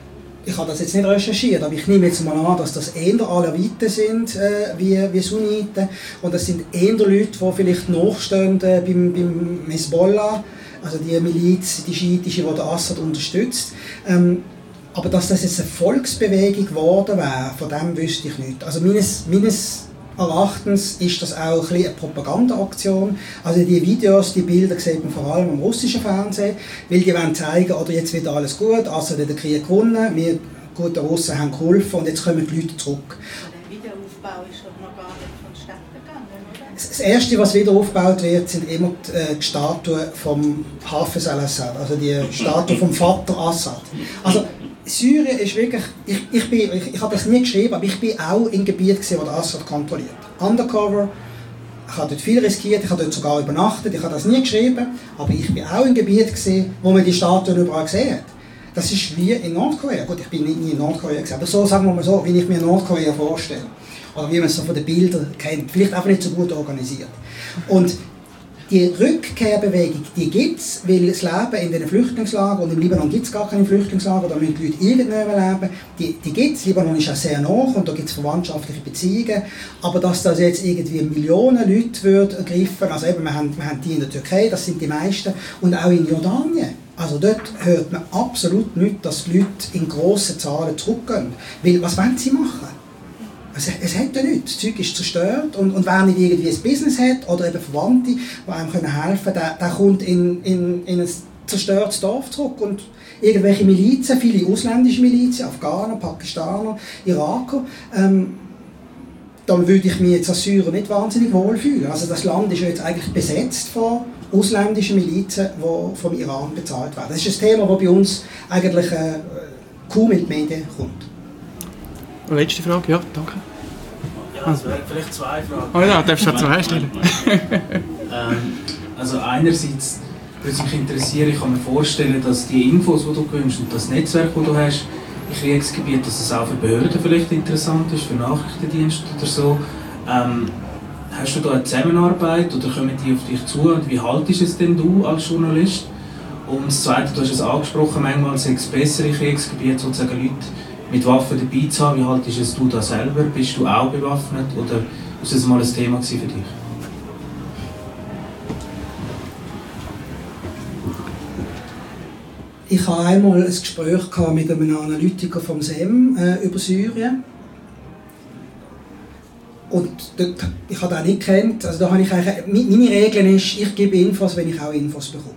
Speaker 2: ich habe das jetzt nicht recherchiert, aber ich nehme jetzt mal an, dass das eher Alawiten sind äh, wie, wie Sunniten. Und das sind eher Leute, die vielleicht nachstehen äh, beim, beim Hezbollah, also die Miliz, die schiitische, die der Assad unterstützt. Ähm, aber dass das jetzt eine Volksbewegung geworden wäre, von dem wüsste ich nicht. Also meines, meines Erachtens ist das auch ein bisschen eine Propagandaaktion. Also die Videos, die Bilder sieht man vor allem im russischen Fernsehen, weil die wollen zeigen, oder jetzt wird alles gut, Assad hat den Krieg gewonnen, wir guten Russen haben geholfen und jetzt kommen die Leute zurück.
Speaker 8: Der Wiederaufbau ist doch noch gar nicht vonstatten gegangen, oder?
Speaker 2: Das Erste, was wieder aufgebaut wird, sind immer die, die Statuen vom Hafez al-Assad, also die Statue vom Vater Assad. Also Syrien ist wirklich, ich, ich, bin, ich, ich habe das nie geschrieben, aber ich bin auch im Gebiet gewesen, wo der Assad kontrolliert. Undercover, ich habe dort viel riskiert, ich habe dort sogar übernachtet, ich habe das nie geschrieben, aber ich bin auch im Gebiet gewesen, wo man die Statuen überall gesehen hat. Das ist wie in Nordkorea. Gut, ich bin nicht nie in Nordkorea gewesen, aber so, sagen wir mal so, wie ich mir Nordkorea vorstelle. Oder wie man es so von den Bildern kennt. Vielleicht auch nicht so gut organisiert. Und die Rückkehrbewegung, die gibt es, weil das Leben in den Flüchtlingslagern, und im Libanon gibt es gar keine Flüchtlingslager, da müssen die Leute irgendwo leben, die, die gibt es. Libanon ist auch sehr nah und da gibt es verwandtschaftliche Beziehungen. Aber dass das jetzt irgendwie Millionen Leute wird ergreifen, also eben, wir haben, wir haben die in der Türkei, das sind die meisten, und auch in Jordanien. Also dort hört man absolut nicht, dass die Leute in grossen Zahlen zurückgehen. Weil, was wollen sie machen? Es, es hat ja nichts. Das Zeug ist zerstört und, und wer nicht irgendwie ein Business hat oder eben Verwandte, die einem helfen können, der, der kommt in, in, in ein zerstörtes Dorf zurück und irgendwelche Milizen, viele ausländische Milizen, Afghaner, Pakistaner, Iraker, ähm, dann würde ich mich jetzt als Syrer nicht wahnsinnig wohlfühlen. Also das Land ist ja jetzt eigentlich besetzt von ausländischen Milizen, die vom Iran bezahlt werden. Das ist ein Thema, das bei uns eigentlich äh, kaum in die Medien kommt.
Speaker 1: Letzte Frage, ja, danke.
Speaker 9: Ja, es wären vielleicht zwei Fragen.
Speaker 1: Oh ja, darfst du schon zwei stellen.
Speaker 9: ähm, also einerseits würde mich interessieren, ich kann mir vorstellen, dass die Infos, die du gewünscht und das Netzwerk, das du hast, im Kriegsgebiet, dass es auch für Behörden vielleicht interessant ist, für Nachrichtendienste oder so. Ähm, hast du da eine Zusammenarbeit oder kommen die auf dich zu und wie haltest es denn du als Journalist? Und das Zweite, du hast es angesprochen, manchmal sei es besser im Kriegsgebiet sozusagen Leute mit Waffen dabei zu haben. Wie haltest es du da selber? Bist du auch bewaffnet oder ist das mal ein Thema für dich?
Speaker 2: Ich hatte einmal ein Gespräch mit einem Analytiker vom S E M äh, über Syrien. Und dort, ich habe den nicht gekannt. Also da habe ich eigentlich, meine Regel ist, ich gebe Infos, wenn ich auch Infos bekomme.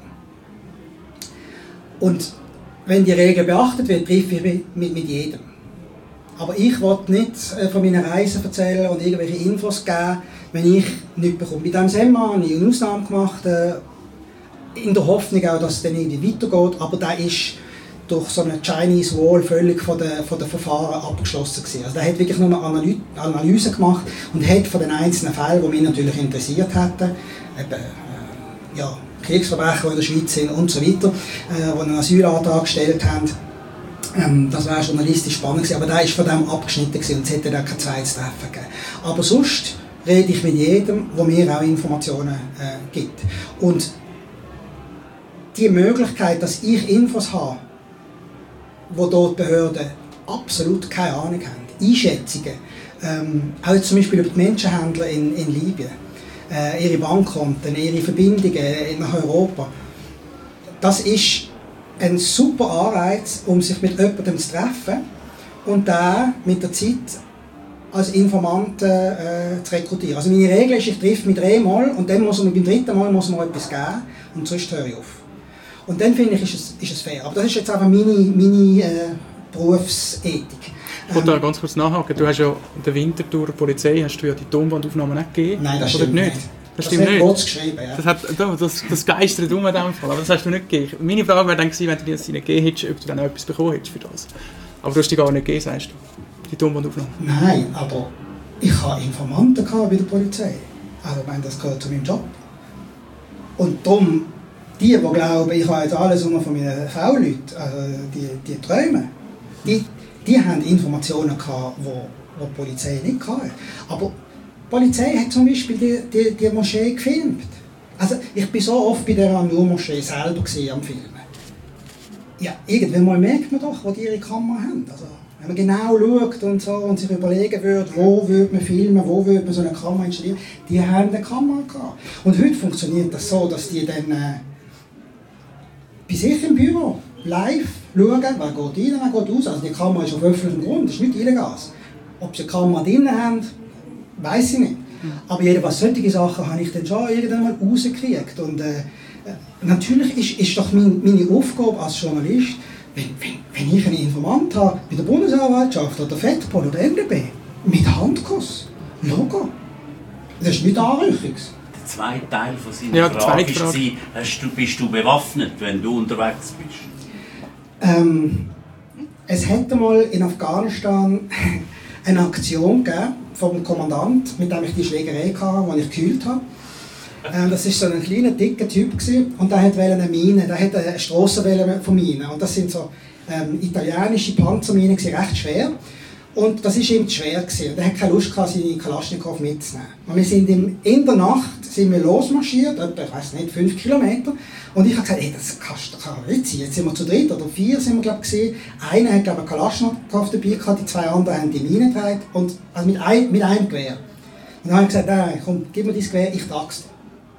Speaker 2: Und wenn die Regel beachtet wird, treffe ich mit, mit, mit jedem. Aber ich will nicht äh, von meinen Reisen erzählen und irgendwelche Infos geben, wenn ich nichts bekomme. Bei diesem S E M habe ich eine Ausnahme gemacht, äh, in der Hoffnung auch, dass es dann irgendwie weitergeht, aber der ist durch so eine Chinese Wall völlig von den, von den Verfahren abgeschlossen gewesen. Also der hat wirklich nur eine Analy Analyse gemacht und hat von den einzelnen Fällen, die mich natürlich interessiert hätten, eben, äh, ja, Kriegsverbrecher, die in der Schweiz sind und so weiter, äh, die einen Asylantrag gestellt haben, ähm, das wäre journalistisch spannend gewesen, aber der ist von dem abgeschnitten gewesen und es hätte dann kein zweites Treffen gegeben. Aber sonst rede ich mit jedem, der mir auch Informationen äh, gibt. Und die Möglichkeit, dass ich Infos habe, wo dort Behörden absolut keine Ahnung haben, Einschätzungen, ähm, auch jetzt zum Beispiel über die Menschenhändler in, in Libyen, äh, ihre Bankkonten, ihre Verbindungen nach Europa, das ist ein super Anreiz, um sich mit jemandem zu treffen und den mit der Zeit als Informanten äh, zu rekrutieren. Also meine Regel ist, ich treffe mich dreimal und dann muss man beim dritten Mal muss man etwas geben und sonst höre ich auf. Und dann finde ich, ist es, ist es fair. Aber das ist jetzt einfach meine, meine äh, Berufsethik.
Speaker 1: Ich wollte da ganz kurz nachhaken. Du hast ja in der Winterthur Polizei hast du ja die Tonbandaufnahmen nicht gegeben.
Speaker 2: Nein, das
Speaker 1: oder
Speaker 2: stimmt nicht.
Speaker 1: Das,
Speaker 2: das
Speaker 1: stimmt nicht.
Speaker 2: Kurz geschrieben, ja.
Speaker 1: Das, hat, das, das geistert um in dem Fall, aber das hast du nicht gegeben. Meine Frage wäre dann gewesen, wenn du das nicht gegeben hättest, ob du dann auch etwas bekommen hättest für das. Aber du hast die gar nicht gegeben, sagst du, die Tonbandaufnahmen.
Speaker 2: Nein, aber ich hatte Informanten bei der Polizei. Also ich meine, das gehört zu meinem Job. Und darum, die, die glauben, ich habe jetzt alles nur von meinen V-Leuten, also die, die träumen, die, die haben Informationen gehabt, die die Polizei nicht hatte. Aber die Polizei hat zum Beispiel die, die, die Moschee gefilmt. Also ich war so oft bei der An-Nur-Moschee selber am Filmen. ja, irgendwann mal merkt man doch, wo die ihre Kamera haben. Also, wenn man genau schaut und, so und sich überlegen würde, wo würde man filmen, wo würde man so eine Kamera installieren, die haben eine Kamera gehabt. Und heute funktioniert das so, dass die dann äh, bei sich im Büro live schauen, wer geht rein, wer geht raus. Also die Kamera ist auf öffentlichem Grund, das ist nicht illegal. Ob sie eine Kamera drin haben, weiss ich nicht. Aber jedenfalls solche Sachen habe ich dann schon irgendwann mal rausgekriegt. Und äh, natürlich ist, ist doch mein, meine Aufgabe als Journalist, wenn, wenn, wenn ich einen Informant habe, bei der Bundesanwaltschaft oder FEDPOL oder N D B, mit Handkuss, Logo. Das ist nicht Anrüchungs.
Speaker 3: Der zweite Teil von seiner
Speaker 1: ja,
Speaker 3: Frage war, hast du, bist du bewaffnet, wenn du unterwegs bist?
Speaker 2: Ähm, es hätte mal in Afghanistan eine Aktion gegeben vom Kommandant, mit dem ich die Schlägerei hatte, die ich gekühlt habe. Ähm, das war so ein kleiner, dicker Typ gewesen, und der wollte eine Mine, der wollte eine Strassenwelle von Minen. Und das sind so ähm, italienische Panzerminen, recht schwer. Und das war ihm zu schwer gewesen. Und er hatte keine Lust, seine Kalaschnikow mitzunehmen. Und wir sind im, in der Nacht sind wir losmarschiert, etwa, ich weiß nicht, fünf Kilometer. Und ich habe gesagt, hey, das kannst du nicht sein. Jetzt sind wir zu dritt oder vier, sind wir, glaube ich, gewesen. Einer hat, glaube ich, eine Kalaschnikow dabei gehabt, die zwei anderen haben die Mine getragen. Und, also mit, ein, mit einem Gewehr. Und dann habe ich gesagt, nein, komm, gib mir dein Gewehr, ich trage es dir.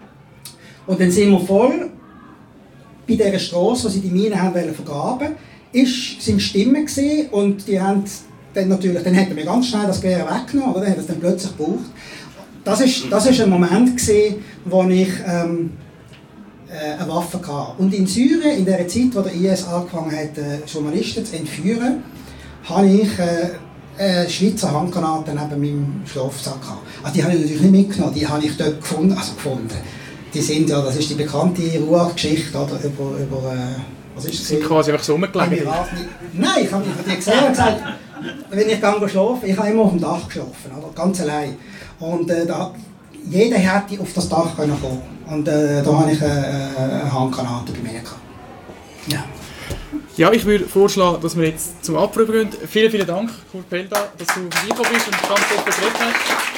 Speaker 2: Und dann sind wir voll bei dieser Strasse, wo sie die Mine haben wollen vergraben, ist, sind Stimmen gewesen, und die haben dann natürlich, dann hätten wir ganz schnell das Gewehr weggenommen, oder? Dann hat es dann plötzlich gebraucht. Das ist, das ist ein Moment gewesen, wo ich ähm, äh, eine Waffe hatte. Und in Syrien, in der Zeit, wo der I S angefangen hat, äh, Journalisten zu entführen, habe ich äh, eine Schweizer Handgranate neben meinem Schlafsack gehabt. Also die habe ich natürlich nicht mitgenommen, die habe ich dort gefunden, also gefunden. Die sind ja, das ist die bekannte Ruhr-Geschichte, oder, über, über äh, was ist das?
Speaker 1: Sie sind quasi einfach so rumgelegen.
Speaker 2: Nein, ich habe die gesehen und gesagt, wenn ich gehe schlafen, ich habe immer auf dem Dach geschlafen, oder, ganz allein. Und äh, da, jeder hätte auf das Dach können kommen. Und äh, da habe ich eine, eine Handgranate bei mir gehabt. Ja.
Speaker 1: Ja, ich würde vorschlagen, dass wir jetzt zum Abproben gehen. Vielen, vielen Dank, Kurt Pelda, dass du vorbeigekommen bist und ganz offen geredet hast.